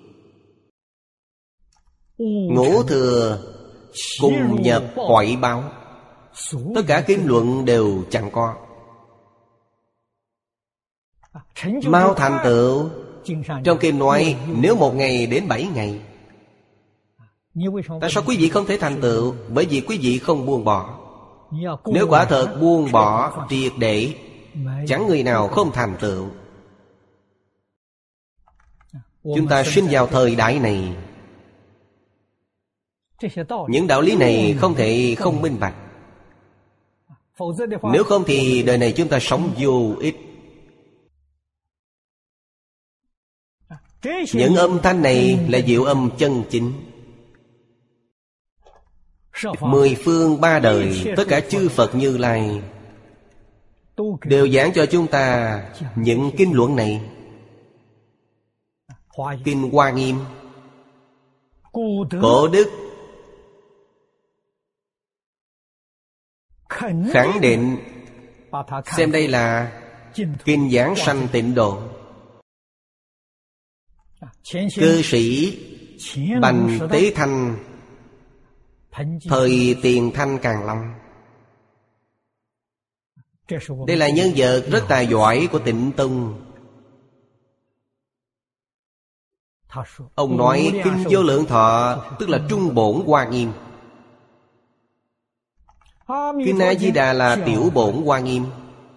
Ngũ thừa cùng nhập cõi báo, tất cả kinh luận đều chẳng có. Mau thành tựu, trong kinh nói nếu một ngày đến bảy ngày. Tại sao quý vị không thể thành tựu? Bởi vì quý vị không buông bỏ. Nếu quả thật buông bỏ triệt để, chẳng người nào không thành tựu. Chúng ta sinh vào thời đại này, những đạo lý này không thể không minh bạch. Nếu không thì đời này chúng ta sống vô ích. Những âm thanh này là diệu âm chân chính. Mười phương ba đời, tất cả chư Phật Như Lai đều giảng cho chúng ta những kinh luận này. Kinh Hoa Nghiêm, Cổ Đức khẳng định xem đây là kinh giảng sanh tịnh độ. Cư sĩ Bành Tế Thanh, thời Tiền Thanh Càn Long, đây là nhân vật rất tài giỏi của Tịnh Tông. Ông nói kinh Vô Lượng Thọ tức là trung bổn Hoa Nghiêm, kinh A Di Đà là tiểu bổn Hoa Nghiêm.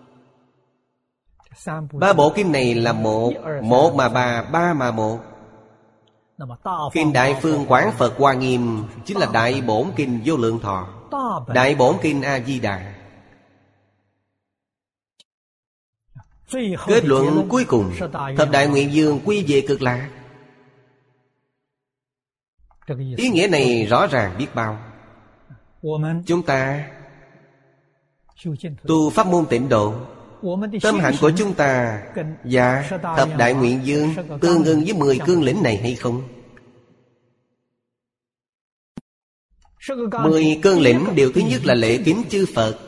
Ba bộ kinh này là một, một mà ba, ba mà một. Kinh Đại Phương Quán Phật Hoa Nghiêm chính là đại bổn kinh Vô Lượng Thọ, đại bổn kinh A Di Đà. Kết luận cuối cùng, thập đại nguyện dương quy về Cực Lạc. Ý nghĩa này rõ ràng biết bao. Chúng ta tu pháp môn tịnh độ, tâm hạnh của chúng ta và thập đại nguyện dương tương ưng với mười cương lĩnh này hay không? Mười cương lĩnh, điều thứ nhất là lễ kính chư Phật.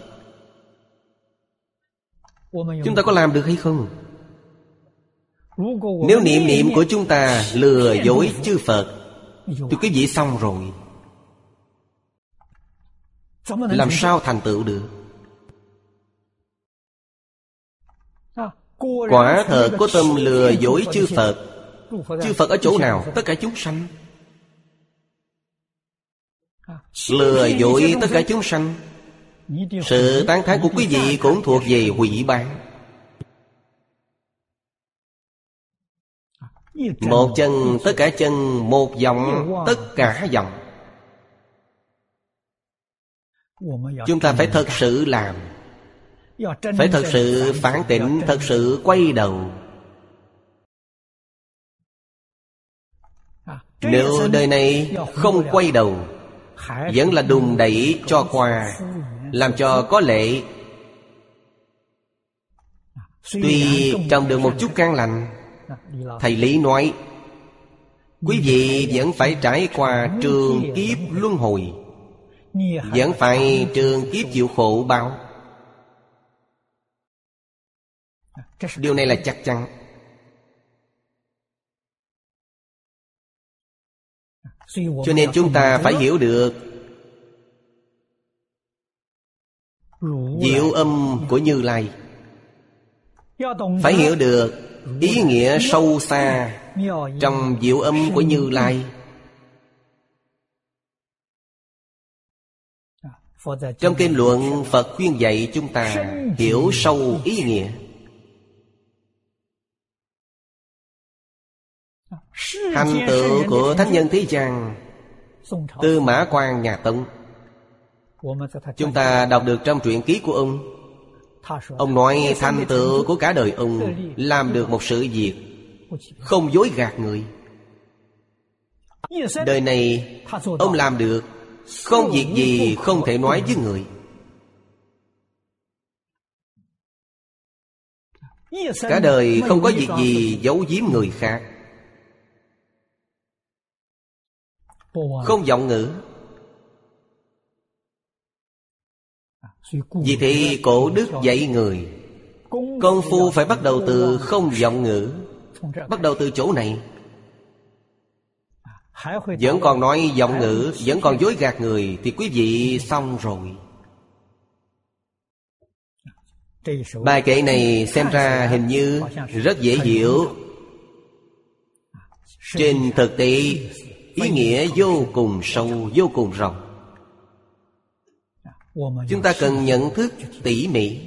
Chúng ta có làm được hay không? Nếu niệm niệm của chúng ta lừa dối chư Phật thì quý vị xong rồi. Làm sao thành tựu được? Quả thật có tâm lừa dối chư Phật. Chư Phật ở chỗ nào? Tất cả chúng sanh. Lừa dối tất cả chúng sanh. Sự tán thán của quý vị cũng thuộc về hủy bán. Một chân tất cả chân, một giọng tất cả giọng. Chúng ta phải thật sự làm, phải thật sự phản tỉnh, thật sự quay đầu. Nếu đời này không quay đầu, vẫn là đùn đẩy cho qua, làm cho có lệ. Tuy trồng được một chút căn lành, thầy Lý nói quý vị vẫn phải trải qua trường kiếp luân hồi, vẫn phải trường kiếp chịu khổ báo. Điều này là chắc chắn. Cho nên chúng ta phải hiểu được diệu âm của Như Lai, phải hiểu được ý nghĩa sâu xa trong diệu âm của Như Lai. Trong kinh luận, Phật khuyên dạy chúng ta hiểu sâu ý nghĩa. Thành tựu của thánh nhân thế gian Tư Mã Quan nhà Tống, chúng ta đọc được trong truyện ký của ông. Ông nói thành tựu của cả đời ông làm được một sự việc, không dối gạt người. Đời này ông làm được, không việc gì không thể nói với người. Cả đời không có việc gì giấu giếm người khác. không vọng ngữ. Vì thế cổ đức dạy người công phu phải bắt đầu từ không vọng ngữ. Bắt đầu từ chỗ này. Vẫn còn nói vọng ngữ, vẫn còn dối gạt người, thì quý vị xong rồi. Bài kệ này xem ra hình như rất dễ hiểu. Trên thực tế, ý nghĩa vô cùng sâu, vô cùng rộng. Chúng ta cần nhận thức tỉ mỉ.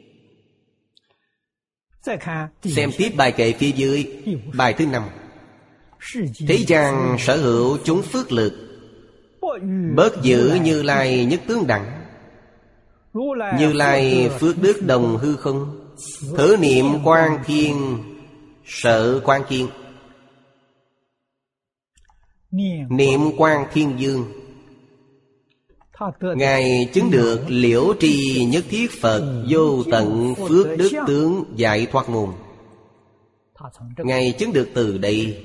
Xem tiếp bài kệ phía dưới, bài thứ năm. Thế gian sở hữu chúng phước lực, bớt giữ Như Lai nhất tướng đẳng. Như Lai phước đức đồng hư không, thử niệm Quan Thiên sợ Quan Kiên. Niệm Quan Thiên Dương, Ngài chứng được liễu tri nhất thiết Phật vô tận phước đức tướng giải thoát môn. Ngài chứng được từ đây.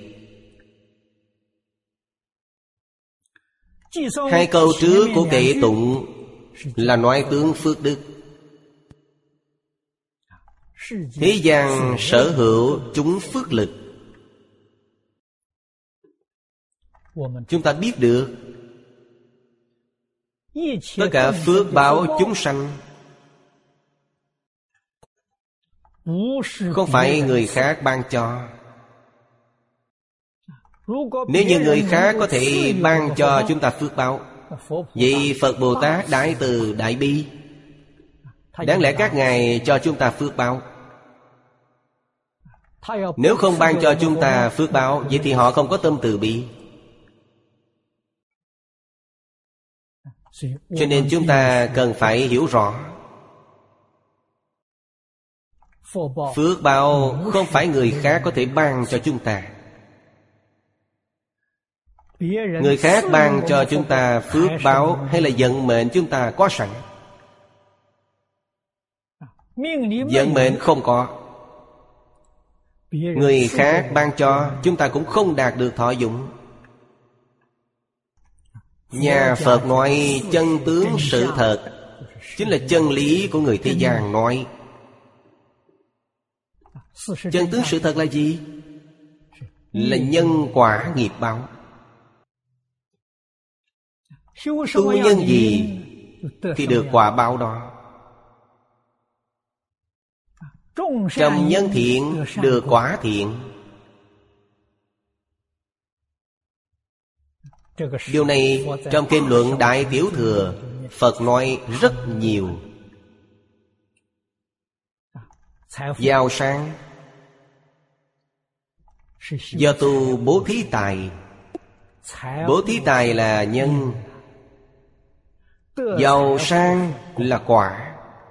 Hai câu trước của kệ tụng là nói tướng phước đức. Thế gian sở hữu chúng phước lực. Chúng ta biết được tất cả phước báo chúng sanh không phải người khác ban cho. Nếu như người khác có thể ban cho chúng ta phước báo, vậy Phật Bồ Tát Đại Từ Đại Bi, đáng lẽ các ngài cho chúng ta phước báo. Nếu không ban cho chúng ta phước báo, vậy thì họ không có tâm từ bi. Cho nên chúng ta cần phải hiểu rõ, phước báo không phải người khác có thể ban cho chúng ta. Người khác ban cho chúng ta phước báo hay là vận mệnh chúng ta có sẵn. Vận mệnh không có, người khác ban cho chúng ta cũng không đạt được thọ dụng. Nhà Phật nói chân tướng sự thật, chính là chân lý của người thế gian nói. Chân tướng sự thật là gì? Là nhân quả nghiệp báo. Tu nhân gì thì được quả báo đó. Trồng nhân thiện được quả thiện. Điều này trong kinh luận Đại Tiểu Thừa Phật nói rất nhiều. Giàu sang do tu bố thí tài. Bố thí tài là nhân, giàu sang là quả.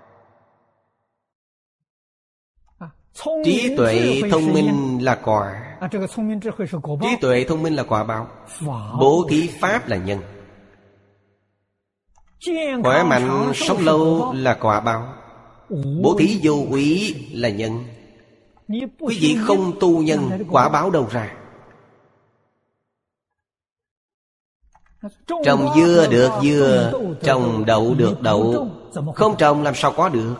Trí tuệ thông minh là quả. Trí tuệ thông minh là quả báo. Bố thí pháp là nhân. Khỏe mạnh sống lâu là quả báo. Bố thí vô úy là nhân. Quý vị không tu nhân, quả báo đâu ra? Trồng dưa được dưa, trồng đậu được đậu. Không trồng làm sao có được?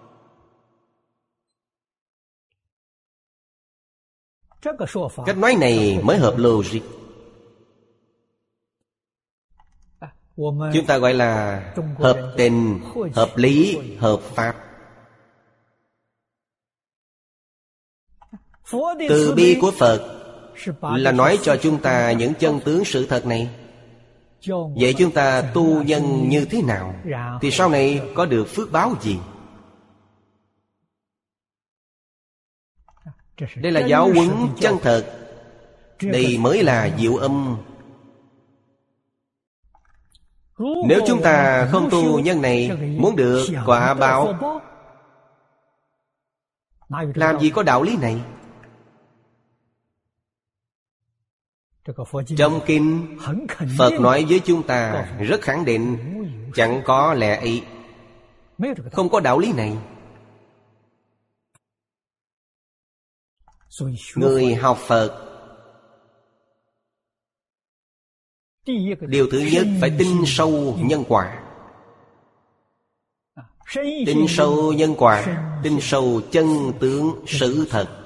Cách nói này mới hợp logic. Chúng ta gọi là hợp tình, hợp lý, hợp pháp. Từ bi của Phật là nói cho chúng ta những chân tướng sự thật này. Vậy chúng ta tu nhân như thế nào, thì sau này có được phước báo gì? Đây là giáo huấn chân thật. Đây mới là diệu âm. Nếu chúng ta không tu nhân này, muốn được quả báo, làm gì có đạo lý này? Trong kinh Phật nói với chúng ta rất khẳng định, chẳng có lẽ ý, không có đạo lý này. Người học Phật Điều thứ nhất phải tin sâu nhân quả. Tin sâu nhân quả, tin sâu chân tướng sự thật.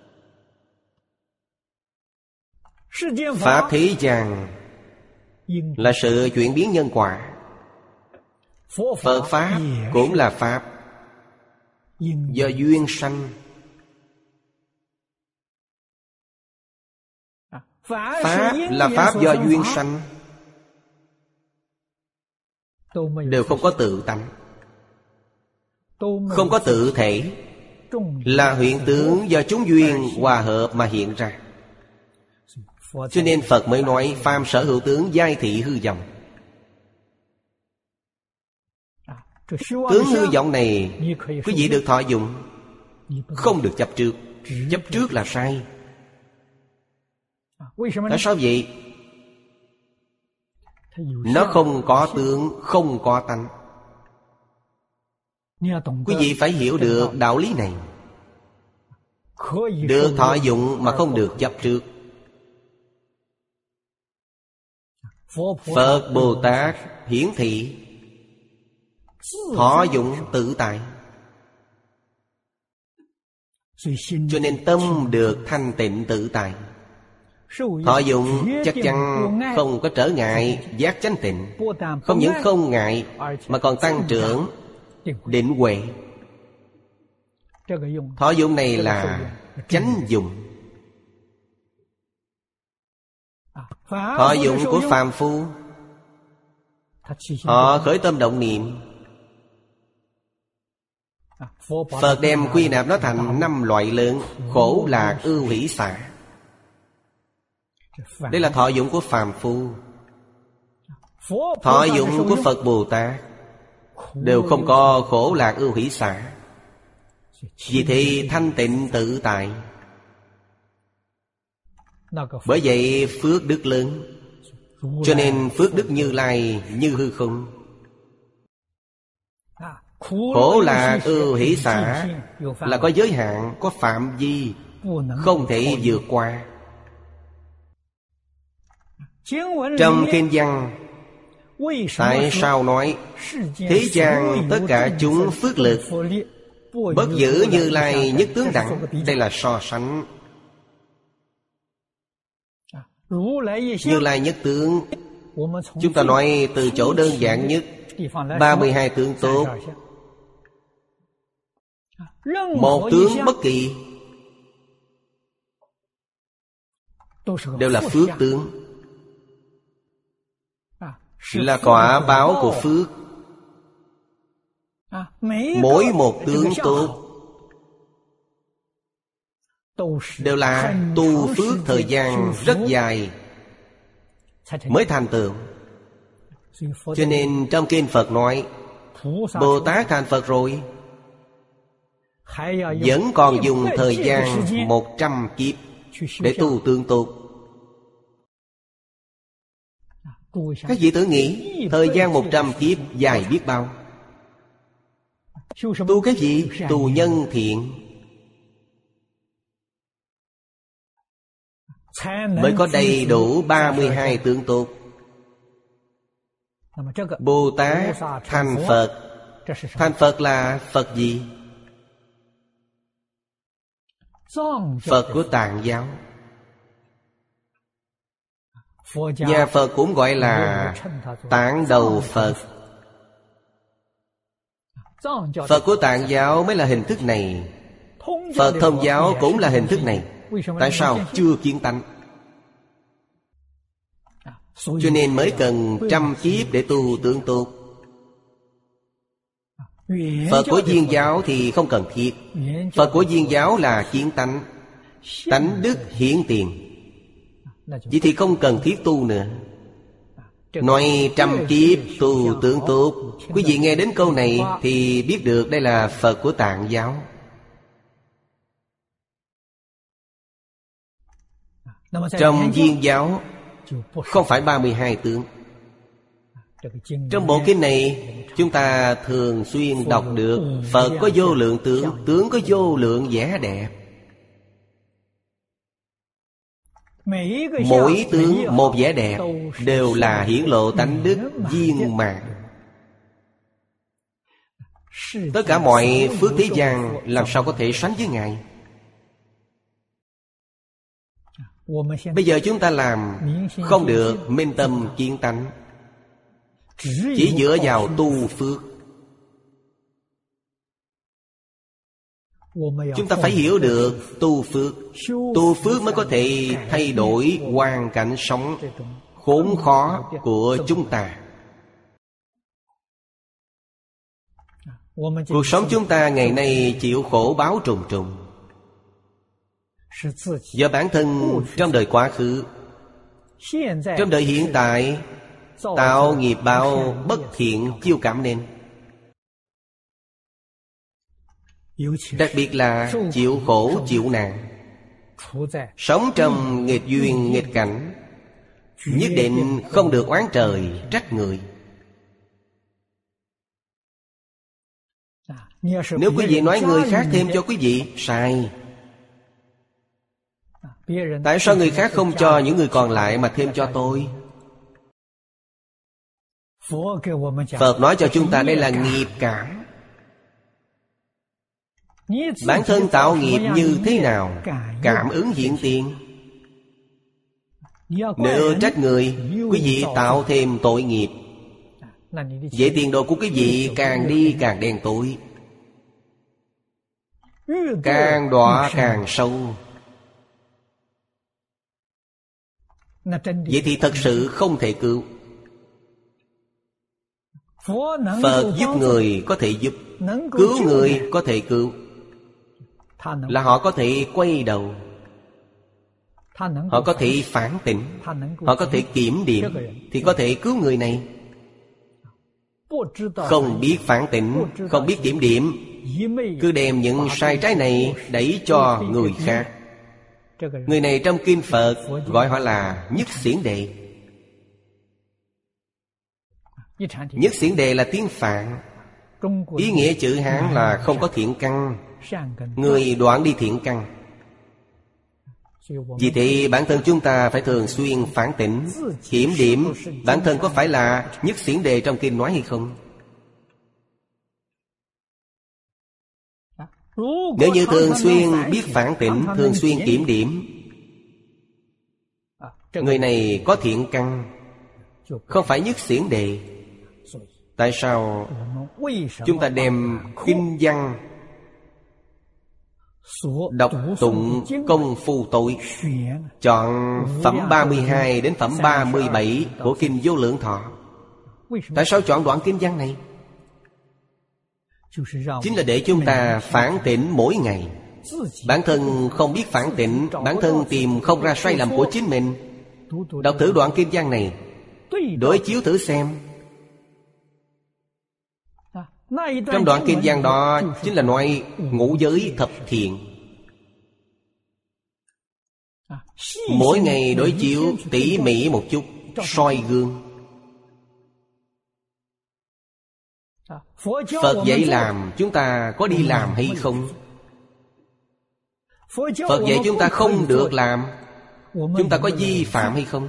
Pháp thế gian là sự chuyển biến nhân quả. Phật Pháp cũng là Pháp do duyên sanh. Pháp là Pháp do duyên sanh, đều không có tự tánh, không có tự thể, là hiện tướng do chúng duyên hòa hợp mà hiện ra. Cho nên Phật mới nói phàm sở hữu tướng giai thị hư vọng. Tướng hư vọng này quý vị được thọ dụng, không được chấp trước. Chấp trước là sai. Tại sao vậy? Nó không có tướng, không có tánh. Quý vị phải hiểu được đạo lý này. Được thọ dụng mà không được chấp trước. Phật Bồ Tát hiển thị thọ dụng tự tại, cho nên tâm được thanh tịnh tự tại. Thọ dụng chắc chắn không có trở ngại giác chánh tịnh. Không những không ngại mà còn tăng trưởng định huệ. Thọ dụng này là chánh dụng. Thọ dụng của phàm phu, họ khởi tâm động niệm, Phật đem quy nạp nó thành năm loại lớn: khổ lạc ưu hỷ xả. Đây là thọ dụng của phàm phu. Thọ dụng của Phật Bồ Tát đều không có khổ lạc ưu hỷ xả. Vì thế thanh tịnh tự tại. Bởi vậy phước đức lớn. Cho nên phước đức Như Lai như hư không. Khổ lạc ưu hỷ xả là có giới hạn, có phạm vi, không thể vượt qua. Trong kinh văn tại sao nói thế gian tất cả chúng phước lực bất giữ Như Lai nhất tướng đẳng? Đây là so sánh. Như Lai nhất tướng, chúng ta nói từ chỗ đơn giản nhất, ba mươi hai tướng tốt. Một tướng bất kỳ đều là phước tướng, là quả báo của phước. Mỗi một tướng tốt đều là tu phước thời gian rất dài mới thành tựu. Cho nên trong kinh Phật nói Bồ Tát thành Phật rồi, vẫn còn dùng thời gian một trăm kiếp để tu tương tốt. Các vị tự nghĩ thời gian một trăm kiếp dài biết bao. Tu cái gì? Tu nhân thiện, mới có đầy đủ ba mươi hai tướng tốt. Bồ Tát thành Phật. Thành Phật là Phật gì? Phật của Tạng giáo. Nhà Phật cũng gọi là Tạng đầu Phật. Phật của Tạng giáo mới là hình thức này. Phật Thông giáo cũng là hình thức này. Tại sao? Chưa kiến tánh. Cho nên mới cần trăm kiếp để tu tướng tốt. Phật của Viên giáo thì không cần thiết. Phật của Viên giáo là kiến tánh, tánh đức hiển tiền. Vậy thì không cần thiết tu nữa. Nói trăm kiếp tu tướng tốt, quý vị nghe đến câu này thì biết được đây là Phật của Tạng giáo. Trong Viên giáo không phải ba mươi hai tướng. Trong bộ kinh này chúng ta thường xuyên đọc được Phật có vô lượng tướng, tướng có vô lượng vẻ đẹp. Mỗi tướng một vẻ đẹp đều là hiển lộ tánh đức viên mãn. Tất cả mọi phước thế gian làm sao có thể sánh với Ngài? Bây giờ chúng ta làm không được minh tâm kiến tánh, chỉ dựa vào tu phước. Chúng ta phải hiểu được tu phước. Tu phước mới có thể thay đổi hoàn cảnh sống khốn khó của chúng ta. Cuộc sống chúng ta ngày nay chịu khổ báo trùng trùng, do bản thân trong đời quá khứ, trong đời hiện tại tạo nghiệp báo bất thiện chiêu cảm nên. Đặc biệt là chịu khổ chịu nạn, sống trong nghịch duyên nghịch cảnh, nhất định không được oán trời trách người. Nếu quý vị nói người khác thêm cho quý vị, sai. Tại sao người khác không cho những người còn lại mà thêm cho tôi? Phật nói cho chúng ta đây là nghiệp cảm. Bản thân tạo nghiệp như thế nào, cảm ứng hiện tiền. Nếu trách người, quý vị tạo thêm tội nghiệp, vậy tiền đồ của quý vị càng đi càng đen tối, càng đọa càng sâu. Vậy thì thật sự không thể cứu. Phật giúp người có thể giúp, cứu người có thể cứu, là họ có thể quay đầu, họ có thể phản tỉnh, họ có thể kiểm điểm, thì có thể cứu người này. Không biết phản tỉnh, không biết kiểm điểm, cứ đem những sai trái này đẩy cho người khác. Người này trong kinh Phật gọi họ là nhất xiển đệ. Nhất xiển đệ là tiếng Phạn, ý nghĩa chữ Hán là không có thiện căn, người đoạn đi thiện căn. Vì thế bản thân chúng ta phải thường xuyên phản tỉnh, kiểm điểm bản thân có phải là nhất xiển đề trong kinh nói hay không. Nếu như thường xuyên biết phản tỉnh, thường xuyên kiểm điểm, người này có thiện căn, không phải nhất xiển đề. Tại sao chúng ta đem kinh văn đọc tụng công phu tội, chọn phẩm ba mươi hai đến phẩm ba mươi bảy của kinh Vô Lượng Thọ? Tại sao chọn đoạn kinh văn này? Chính là để chúng ta phản tỉnh mỗi ngày. Bản thân không biết phản tỉnh, bản thân tìm không ra sai lầm của chính mình. Đọc thử đoạn kinh văn này, đối chiếu thử xem. Trong đoạn kinh văn đó chính là nói ngũ giới thập thiện. Mỗi ngày đối chiếu tỉ mỉ một chút, soi gương. Phật dạy làm, chúng ta có đi làm hay không? Phật dạy chúng ta không được làm, chúng ta có vi phạm hay không?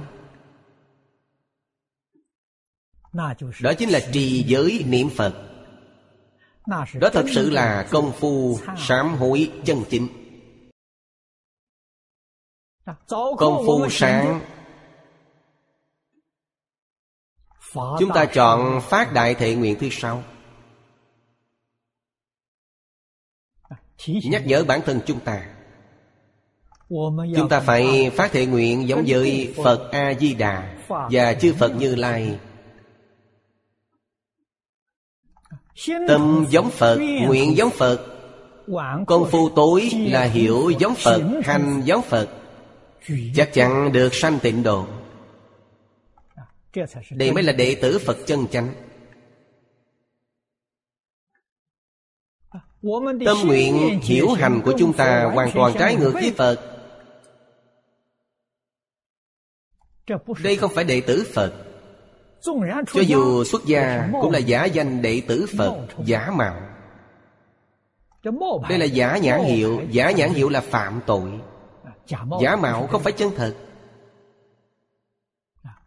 Đó chính là trì giới niệm Phật. Đó thật sự là công phu sám hối chân chính. Công phu sáng, chúng ta chọn phát đại thệ nguyện thứ sáu, nhắc nhở bản thân chúng ta. Chúng ta phải phát thệ nguyện giống với Phật A-di-đà và chư Phật Như Lai. Tâm giống Phật, nguyện giống Phật. Công phu tối là hiểu giống Phật, hành giống Phật, chắc chắn được sanh tịnh độ. Đây mới là đệ tử Phật chân chánh. Tâm nguyện hiểu hành của chúng ta hoàn toàn trái ngược với Phật. Đây không phải đệ tử Phật. Cho dù xuất gia cũng là giả danh đệ tử Phật, giả mạo. Đây là giả nhãn hiệu. Giả nhãn hiệu là phạm tội. Giả mạo không phải chân thật.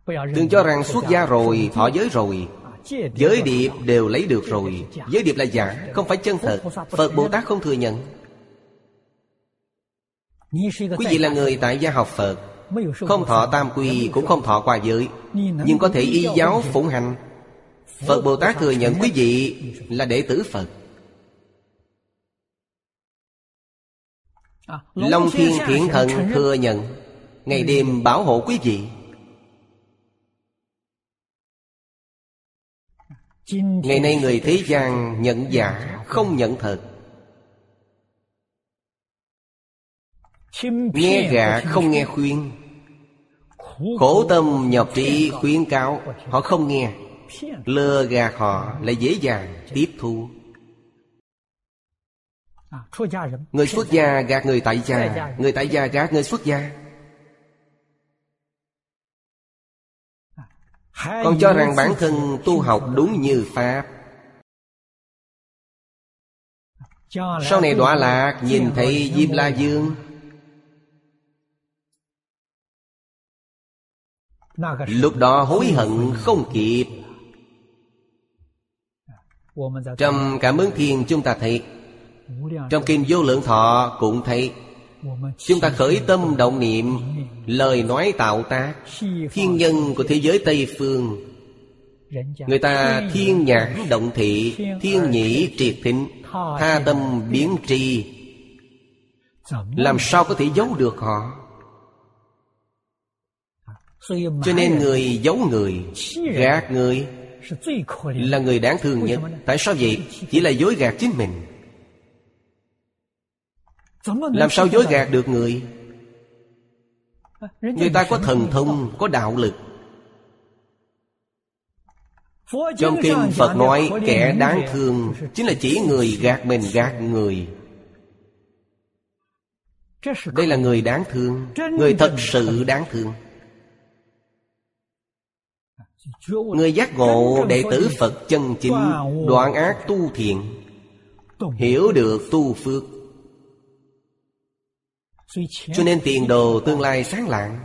Đừng cho rằng xuất gia rồi, thọ giới rồi, giới điệp đều lấy được rồi. Giới điệp là giả, không phải chân thật. Phật Bồ Tát không thừa nhận. Quý vị là người tại gia học Phật, không thọ tam quy, cũng không thọ qua giới, nhưng có thể y giáo phụng hành. Phật Bồ Tát thừa nhận quý vị là đệ tử Phật. Long Thiên Thiện Thần thừa nhận, ngày đêm bảo hộ quý vị. Ngày nay người thế gian nhận giả, không nhận thật. Nghe gạ không nghe khuyên, khổ tâm nhập trí khuyến cáo, họ không nghe. Lừa gạt họ lại dễ dàng tiếp thu. Người xuất gia gạt người tại gia, người tại gia gạt người xuất gia. Còn cho rằng bản thân tu học đúng như Pháp. Sau này đọa lạc nhìn thấy Diêm La Dương, lúc đó hối hận không kịp. Trong Cảm Ứng Thiên chúng ta thấy, trong Kinh Vô Lượng Thọ cũng thấy, chúng ta khởi tâm động niệm, lời nói tạo tác. Thiên nhân của thế giới Tây Phương, người ta thiên nhãn động thị, thiên nhĩ triệt thính, tha tâm biến tri, làm sao có thể giấu được họ? Cho nên người giấu người, gạt người là người đáng thương nhất. Tại sao vậy? Chỉ là dối gạt chính mình. Làm sao dối gạt được người? Người ta có thần thông, có đạo lực. Trong Kinh Phật nói kẻ đáng thương chính là chỉ người gạt mình, gạt người. Đây là người đáng thương, người thật sự đáng thương. Người giác ngộ đệ tử Phật chân chính, đoạn ác tu thiện, hiểu được tu phước, cho nên tiền đồ tương lai sáng lạng.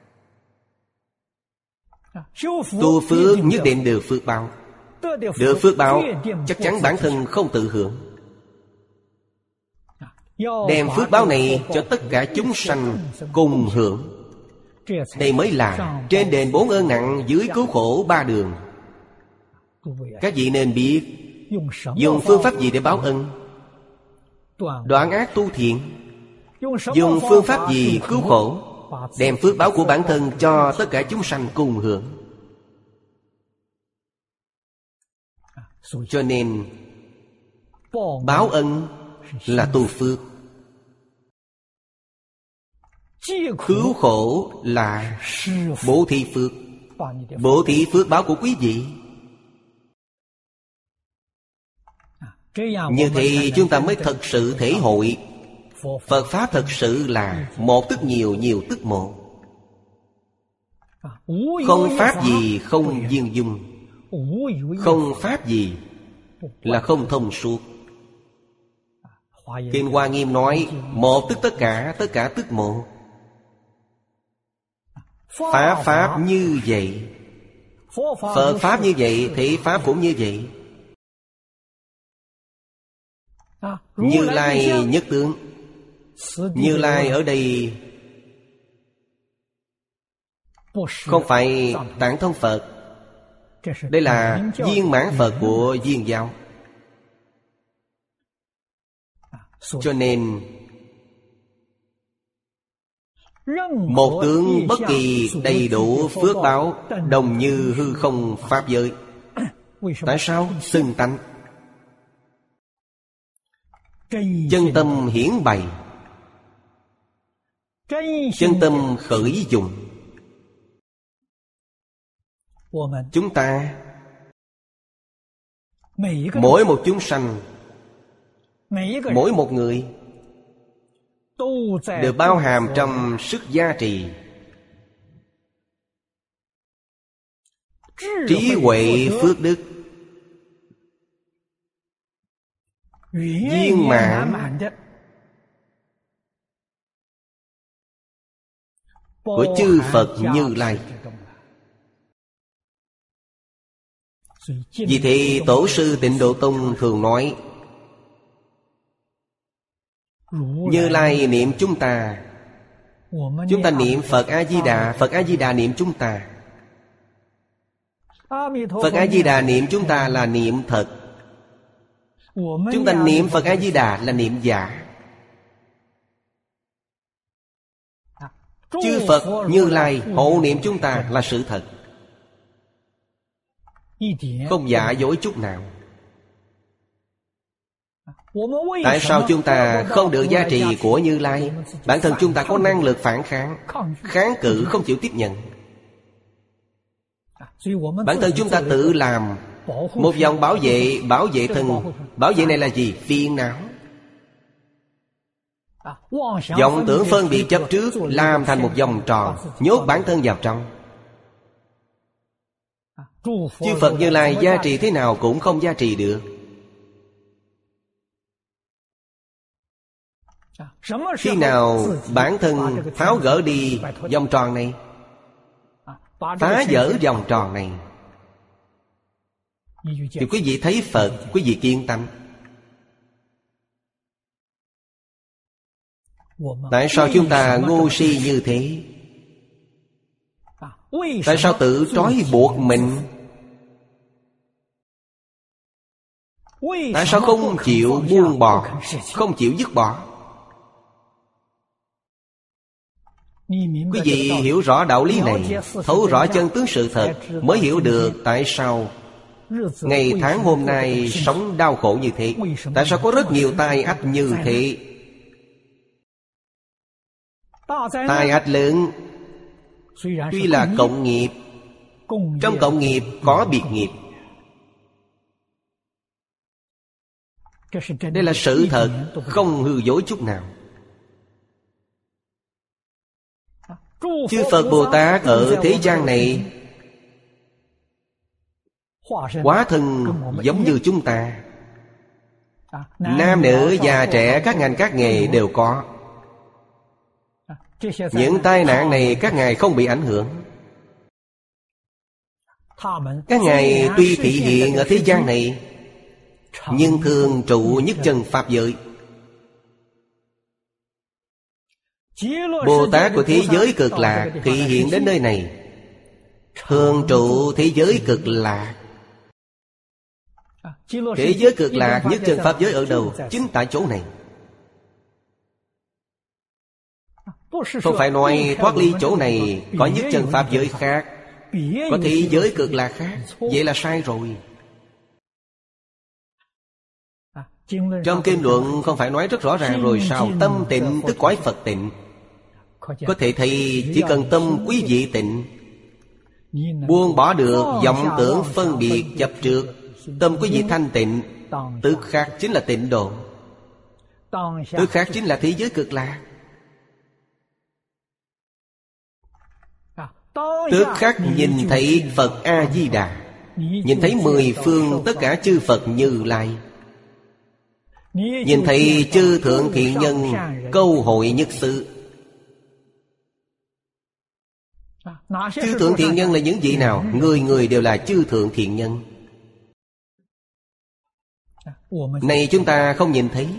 Tu phước nhất định được phước báo. Được phước báo chắc chắn bản thân không tự hưởng. Đem phước báo này cho tất cả chúng sanh cùng hưởng. Đây mới là trên đền bốn ơn nặng, dưới cứu khổ ba đường. Các vị nên biết dùng phương pháp gì để báo ân. Đoạn ác tu thiện. Dùng phương pháp gì cứu khổ. Đem phước báo của bản thân cho tất cả chúng sanh cùng hưởng. Cho nên báo ân là tu phước, cứu khổ là bố thí phước. Bố thí phước báo của quý vị. Như thế chúng ta mới thật sự thể hội Phật Pháp thật sự là một tức nhiều, nhiều tức một. Không pháp gì không viên dung, không pháp gì là không thông suốt. Kinh Hoa Nghiêm nói một tức tất cả, tất cả tức một. Pháp Pháp như vậy, Phật Pháp như vậy, Thị Pháp cũng như vậy. Như Lai nhất tướng. Như Lai ở đây không phải Tạng Thông Phật. Đây là viên mãn Phật của Viên Giáo. Cho nên một tướng bất kỳ đầy đủ phước báo, đồng như hư không pháp giới. Tại sao? Xưng tánh. Chân tâm hiển bày, chân tâm khởi dụng. Chúng ta, mỗi một chúng sanh, mỗi một người đều bao hàm trong sức gia trì, trí huệ phước đức viên mãn của chư Phật Như Lai. Vì thế Tổ sư Tịnh Độ Tông thường nói, Như Lai niệm chúng ta, chúng ta niệm Phật A-di-đà, Phật A-di-đà niệm chúng ta. Phật A-di-đà niệm chúng ta là niệm thật, chúng ta niệm Phật A-di-đà là niệm giả. Chư Phật Như Lai hộ niệm chúng ta là sự thật, không giả dối chút nào. Tại sao chúng ta không được gia trì của Như Lai? Bản thân chúng ta có năng lực phản kháng, kháng cự không chịu tiếp nhận. Bản thân chúng ta tự làm một vòng bảo vệ, bảo vệ thân. Bảo vệ này là gì? Phiền não. Vọng tưởng phân biệt chấp trước làm thành một vòng tròn, nhốt bản thân vào trong. Chư Phật Như Lai gia trì thế nào cũng không gia trì được. Khi nào bản thân tháo gỡ đi vòng tròn này, phá vỡ vòng tròn này, thì quý vị thấy Phật, quý vị kiên tâm. Tại sao chúng ta ngu si như thế? Tại sao tự trói buộc mình? Tại sao không chịu buông bỏ, không chịu dứt bỏ? Quý vị hiểu rõ đạo lý này, thấu rõ chân tướng sự thật, mới hiểu được tại sao ngày tháng hôm nay sống đau khổ như thế. Tại sao có rất nhiều tai ách như thế? Tai ách lớn tuy là cộng nghiệp, trong cộng nghiệp có biệt nghiệp. Đây là sự thật, không hư dối chút nào. Chư Phật Bồ Tát ở thế gian này hóa thân giống như chúng ta, nam nữ già trẻ, các ngành các nghề đều có. Những tai nạn này các ngài không bị ảnh hưởng. Các ngài tuy thị hiện ở thế gian này, nhưng thường trụ nhất chân pháp giới. Bồ Tát của thế giới cực lạc thị hiện đến nơi này, thường trụ thế giới cực lạc. Thế giới cực lạc nhất chân pháp giới ở đâu? Chính tại chỗ này. Không phải nói thoát ly chỗ này có nhất chân pháp giới khác, có thế giới cực lạc khác. Vậy là sai rồi. Trong kinh luận không phải nói rất rõ ràng rồi sao? Tâm tịnh tức cõi Phật tịnh. Có thể thấy chỉ cần tâm quý vị tịnh, buông bỏ được vọng tưởng phân biệt chấp trước, tâm quý vị thanh tịnh, tức khắc chính là tịnh độ, tức khắc chính là thế giới cực lạc. Tức khắc nhìn thấy Phật A-di-đà, nhìn thấy mười phương tất cả chư Phật Như Lai, nhìn thấy chư thượng thiện nhân câu hội nhất sự. Chư thượng thiện nhân là những vị nào? Người người đều là chư thượng thiện nhân. Này chúng ta không nhìn thấy.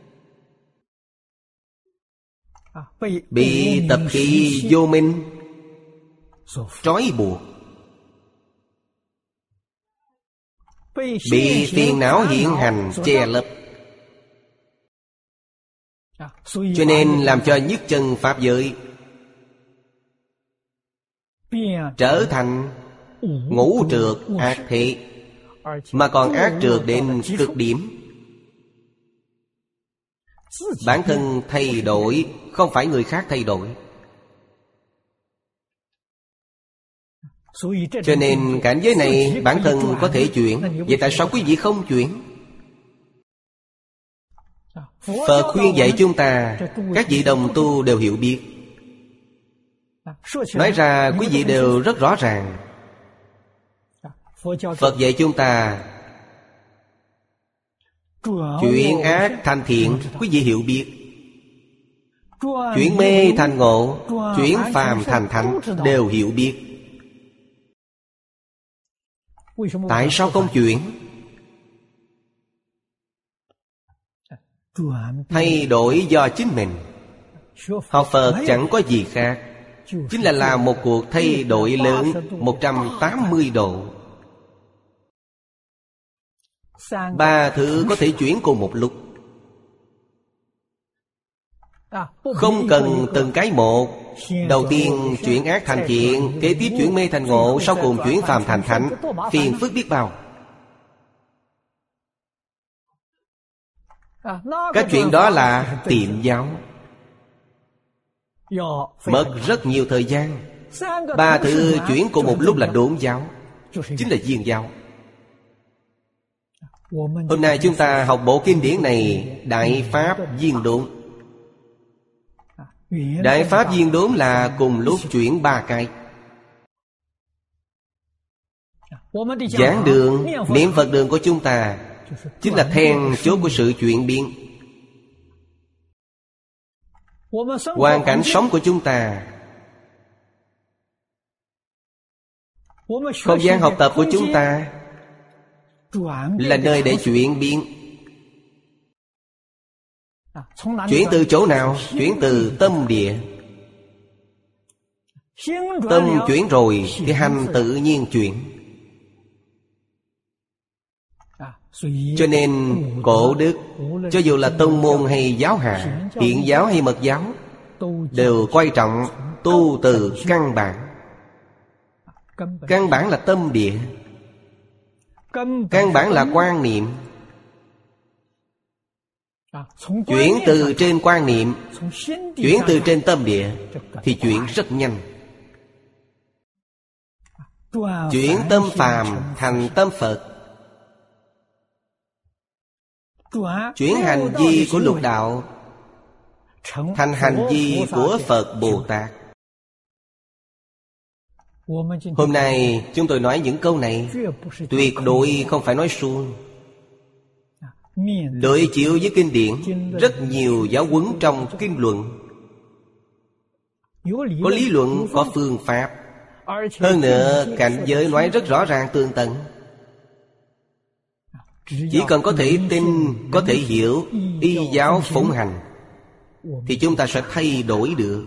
Bị tập khí vô minh trói buộc, bị phiền não hiện hành che lấp, cho nên làm cho nhất chân pháp giới trở thành ngũ trược ác thế, mà còn ác trược đến cực điểm. Bản thân thay đổi, không phải người khác thay đổi. Cho nên cảnh giới này bản thân có thể chuyển. Vậy tại sao quý vị không chuyển? Phật khuyên dạy chúng ta, các vị đồng tu đều hiểu biết. Nói ra quý vị đều rất rõ ràng. Phật dạy chúng ta chuyển ác thành thiện, quý vị hiểu biết. Chuyển mê thành ngộ, chuyển phàm thành thánh đều hiểu biết. Tại sao không chuyển? Thay đổi do chính mình. Học Phật chẳng có gì khác, chính là làm một cuộc thay đổi lớn một trăm tám mươi độ. Ba thứ có thể chuyển cùng một lúc, không cần từng cái một. Đầu tiên chuyển ác thành thiện, kế tiếp chuyển mê thành ngộ, sau cùng chuyển phàm thành thánh. Phiền phức biết bao. Cái chuyện đó là tiệm giáo, mất rất nhiều thời gian. Ba thứ chuyển cùng một lúc là đốn giáo, chính là viên giáo. Hôm nay chúng ta học bộ kinh điển này, Đại Pháp Viên Đốn. Đại Pháp Viên Đốn là cùng lúc chuyển ba cái. Giảng đường, niệm Phật đường của chúng ta chính là then chốt của sự chuyển biến. Hoàn cảnh sống của chúng ta, không gian học tập của chúng ta là nơi để chuyển biến. Chuyển từ chỗ nào? Chuyển từ tâm địa. Tâm chuyển rồi thì hành tự nhiên chuyển. Cho nên cổ đức, cho dù là tông môn hay giáo hạ, hiện giáo hay mật giáo, đều quan trọng tu từ căn bản. Căn bản là tâm địa, căn bản là quan niệm. Chuyển từ trên quan niệm, chuyển từ trên tâm địa thì chuyển rất nhanh. Chuyển tâm phàm thành tâm Phật, chuyển hành vi của lục đạo thành hành vi của Phật Bồ Tát. Hôm nay chúng tôi nói những câu này tuyệt đối không phải nói suông. Đối chiếu với kinh điển, rất nhiều giáo huấn trong kinh luận, có lý luận, có phương pháp. Hơn nữa cảnh giới nói rất rõ ràng tường tận. Chỉ cần có thể tin, có thể hiểu, y giáo phụng hành thì chúng ta sẽ thay đổi được.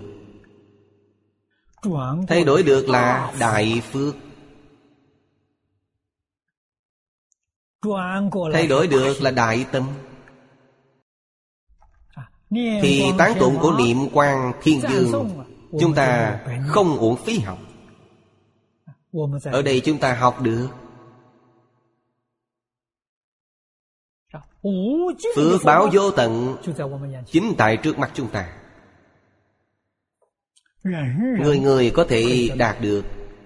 Thay đổi được là đại phước. Thay đổi được là đại tâm. Thì tán tụng của Niệm Quang Thiên Dương chúng ta không uổng phí học. Ở đây chúng ta học được phước báo vô tận chính tại trước mắt chúng ta. Người người có thể đạt được.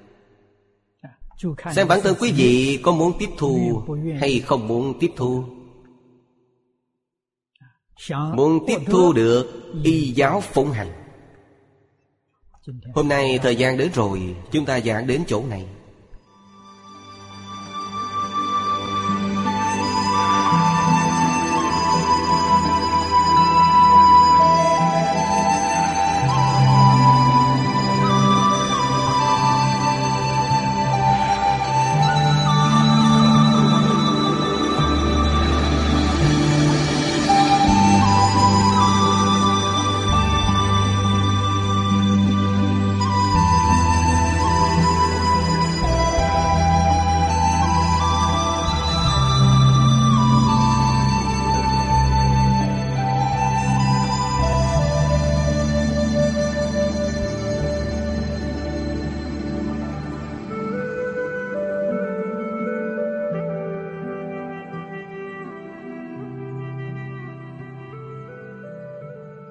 Xem bản thân quý vị có muốn tiếp thu hay không muốn tiếp thu. Muốn tiếp thu được, y giáo phụng hành. Hôm nay thời gian đến rồi, chúng ta giảng đến chỗ này.